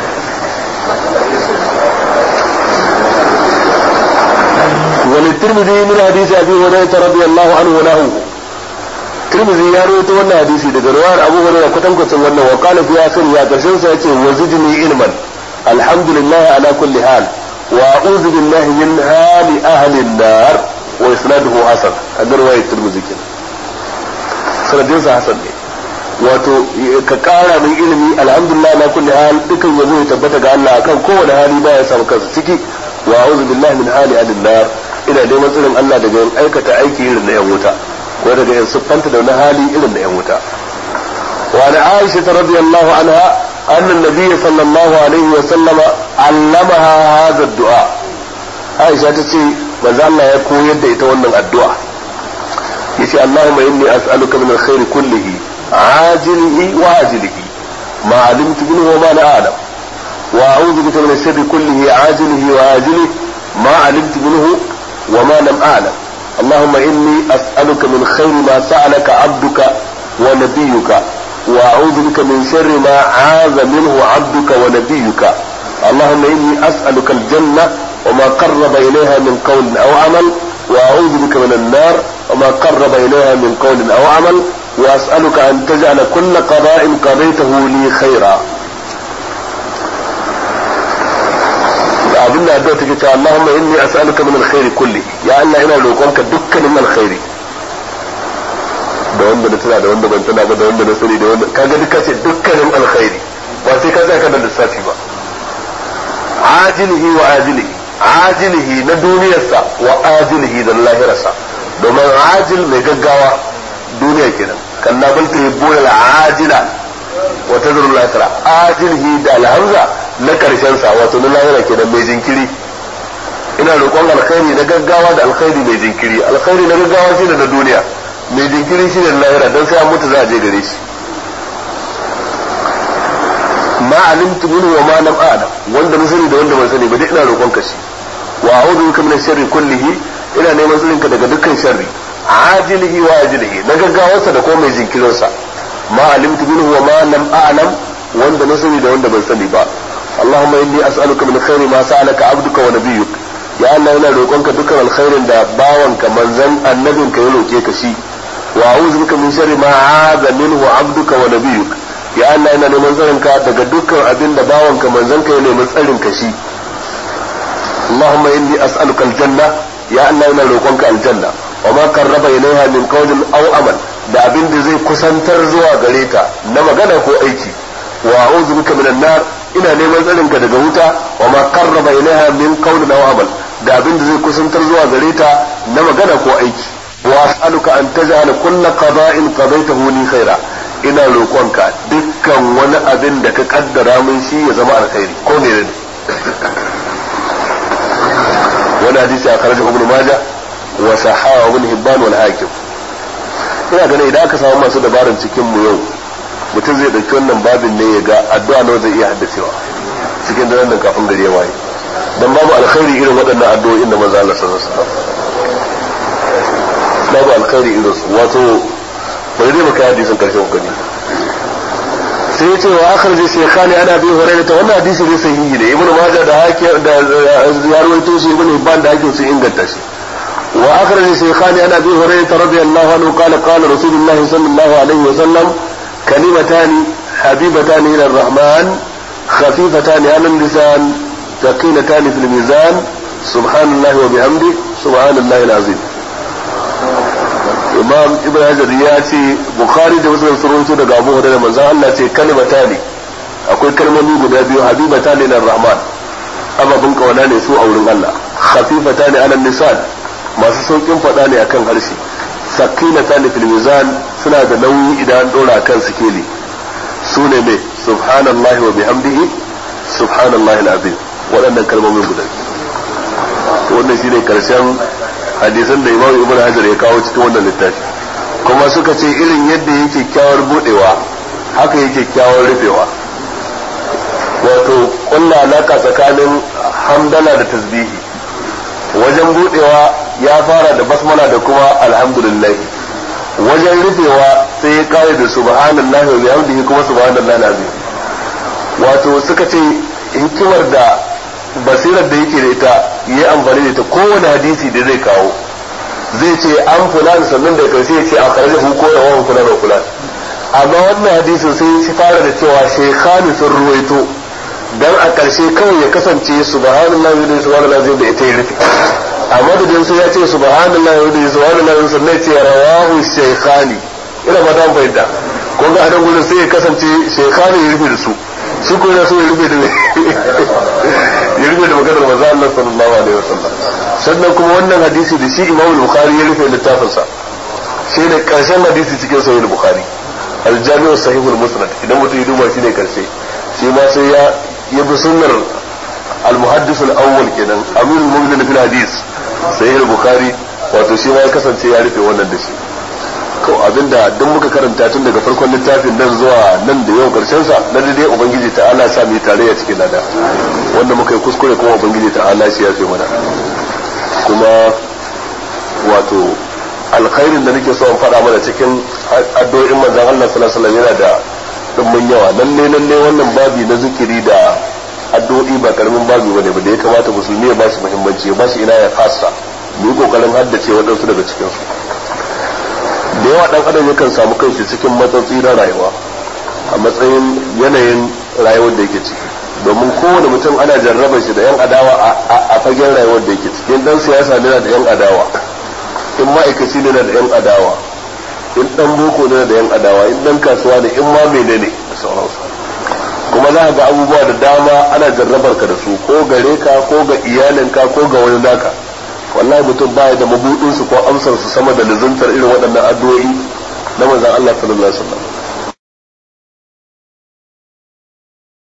wani tirmidhi min hadisi abi hurairah radiyallahu anhu lahu tirmidhi ya rawaito wannan hadisi daga riwayar abu hurairah kwatankwacin wannan wa qala fi akhir ya karshen sa yace wazidni ilman alhamdulillah ala kulli hal وأعوذ بالله من حال أهل النار وإسناده حسن هذا رواية الترمذي كده سندinsa hasan ne wato ka kara min ilimi alhamdulillah na kulli hal dukan yazo ya tabbata ga Allah akan kowane hali ba ya samu kansa ciki wa a'udhu billahi min hali ahli nar ina neman tsirin Allah daga yin aikata aiki irin na yan wuta ko daga yin siffanta da wani hali irin na yan wuta wa ana Aisha radiyallahu anha أن النبي صلى الله عليه وسلم علمها هذا الدعاء عائشة تسي ماذا الله يكون يد يتولى الدعاء يسي اللهم إني أسألك من الخير كله عاجله وآجله ما علمت منه وما لا أعلم وأعوذ بك من الشر كله عاجله وآجله ما علمت منه وما لم أعلم اللهم إني أسألك من خير ما سألك عبدك ونبيك وأعوذ بك من شر ما عاذ منه عبدك ونبيك اللهم إني أسألك الجنة وما قرب إليها من قول أو عمل وأعوذ بك من النار وما قرب إليها من قول أو عمل وأسألك أن تجعل كل قضاء قضيته لي خيرا abinda addu'a take cewa Allahumma inni as'aluka min alkhairi kulli ya Allah ina roƙonka dukkanin alkhairi da wanda na tuna da wanda ban tuna ba da wanda na sani da wanda kaga duka ce dukkanin alkhairi ba sai ka tsaya kana lissafi ba ajilihi wa ajilihi ajilihi na duniyarsa wa ajilihi da lahirarsa domin ajil mai gaggawa duniya kenan kalla bal tuhibbuna al-ajila wa tadru al-akhirah ajilihi da alhamza na karshen sa wato na lahira kenan mai jinkiri ina roƙon alkhairi na gaggawa da alkhairi mai jinkiri alkhairi na gaggawa shine na duniya mai jinkiri shi ne lahira don sai an mutu za a je gare shi ma alimtu minhu wa ma lam a'lam wanda na sani da wanda ban sani ba dai ina roƙon ka shi wa a'udhu bika min sharri kullihi ina neman tsarin ka daga dukkan sharri ajilihi wa ajilihi na gaggawarsa da kuma mai jinkirin sa ma alimtu minhu wa ma lam a'lam wanda na sani da wanda ban sani ba Allahumma inni as'aluka min khairi ma sa'alaka 'abduka wa nabiyyuk ya Allah ina roƙonka dukkan alkhairin da bawanka manzon annabinka ya roke ka shi wa a'udhu bika min sharri ma 'aza minhu 'abduka wa nabiyyuk ya Allah ina neman tsarin ka daga dukkan abin da bawanka manzon ka ya nemi tsarin ka shi Allahumma inni as'aluka aljanna ya Allah ina roƙonka aljanna wa ma qarraba ilayha min qawlin aw amal da abin da zai kusantar zuwa gare ta na magana ko aiki wa a'udhu bika minan nar ina neman tsarin ka daga wuta wa ma qarraba ilayha min qawlin aw amal da abin da zai kusantar zuwa gare ta na magana ko aiki wa as'aluka an taj'ala kull qada'in qadaytahu li khaira ina roƙonka dukkan wani abin da ka kaddara min shi ya zama alkhairi ko menene wani hadisi a kharaja ibn majah wa sahawa ibn hibban wal hakim. ina ganin idan aka samu masu dabaran cikin mu yau mutum zai dauki wannan babin ne ya ga addu'a nawa zai iya haddacewa cikin daren da kafin gari ya waye dan babu alkhairi irin waɗannan addu'o'in da manzo Allah sallallahu alaihi wasallam babu alkhairi irin su wato bari dai maka hadisin karshen gani sai ya ce wa akhraj shaykhani ana bi hurairah wannan hadisi ne sahihi ne ibnu majah da hakim da ya rawaito shi ibnu hibban da hakim sun inganta shi wa akhraj shaykhani ana bi hurairah radiyallahu anhu qala qala rasulullah sallallahu alaihi wasallam kalimatani habibatani ila arrahman khafifatani ala lisan thaqilatani fil mizan subhanallahi wa bihamdi subhanallahi alazim. imam ibn hajar ya ce bukhari da muslim sun rawaito daga abu hurairah manzo Allah ce kalimata ne akwai kalmomi guda biyu habibata ne lir rahman ababun kawana ne su a wurin Allah khafifata ne ala lisan masu saukin fada ne akan harshe sakilata ne fil mizan suna da nauyi idan dora kan sikeli su ne me subhanallahi wa bihamdihi subhanallahi alazim waɗannan kalmomin guda biyu wannan shine karshen hadisan da imam ibn hajar ya kawo cikin wannan littafi kuma suka ce irin yadda yake kyawar budewa haka yake kyawar rufewa wato kulla alaka tsakanin hamdala da tasbihi wajen budewa ya fara da basmala da kuma alhamdulillah wajen rufewa sai ya kare da subhanallahi wa bihamdihi kuma subhanallahi alazim wato suka ce hikimar da basirar da yake da ita yi amfani da ita kowane hadisi da zai kawo zai ce an fulan sannan da karshe ya ce a karje hu ko yawan fulan da fulan amma wannan hadisin sai ya fara da cewa shaykhani sun ruwaito dan a karshe kawai ya kasance subhanallahi wa subhanallahi zai da ita ya rufe amma da sai ya ce subhanallahi wa subhanallahi sannan ya ce rawahu shaykhani ina ba dan fahimta ko ga adan gurin sai ya kasance shaykhani ya rufe da su shi ko yana so ya rufe da ya rufe da maganar manzo Allah sallallahu alaihi wasallam sannan kuma wannan hadisi da shi Imam Bukhari ya rufe littafin sa shi ne karshen hadisi cikin sahih Bukhari al-Jami' sahih al-Musnad idan mutum ya duba shi ne karshe shi ma sai ya ya bi sunnar al-muhaddis al-awwal kenan amirul mu'minin fil hadis sahih Bukhari wato shi ma ya kasance ya rufe wannan da shi to abinda duk muka karanta tun daga farkon littafin nan zuwa nan da yau karshen sa na dai ubangiji ta Allah sa mu tare a cikin lada wanda muka yi kuskure kuma ubangiji ta Allah shi ya fi mana kuma wato alkhairin da nake so in faɗa mana cikin addu'o'in manzon Allah sallallahu alaihi wasallam yana da dumbin yawa lalle lalle wannan babi na zikiri da addu'o'i ba karamin babi bane ba da ya kamata musulmi ya ba shi muhimmanci ya ba shi ina ya fasa mu yi kokarin haddace wadansu daga cikin su da yawa dan adam yakan samu kanshi cikin matsatsi na rayuwa a matsayin yanayin rayuwar da yake ciki domin kowane mutum ana jarraba shi da yan adawa a fagen rayuwar da yake ciki in dan siyasa ne da yan adawa in ma'aikaci ne da yan adawa in dan boko ne da yan adawa in dan kasuwa ne in ma menene da sauransu kuma za ga abubuwa da dama ana jarrabar ka da su ko gare ka ko ga iyalinka ko ga wani naka wallahi mutum baya da mabudin su ko amsar su sama da lazantar irin waɗannan addu'o'i na manzon Allah sallallahu alaihi wasallam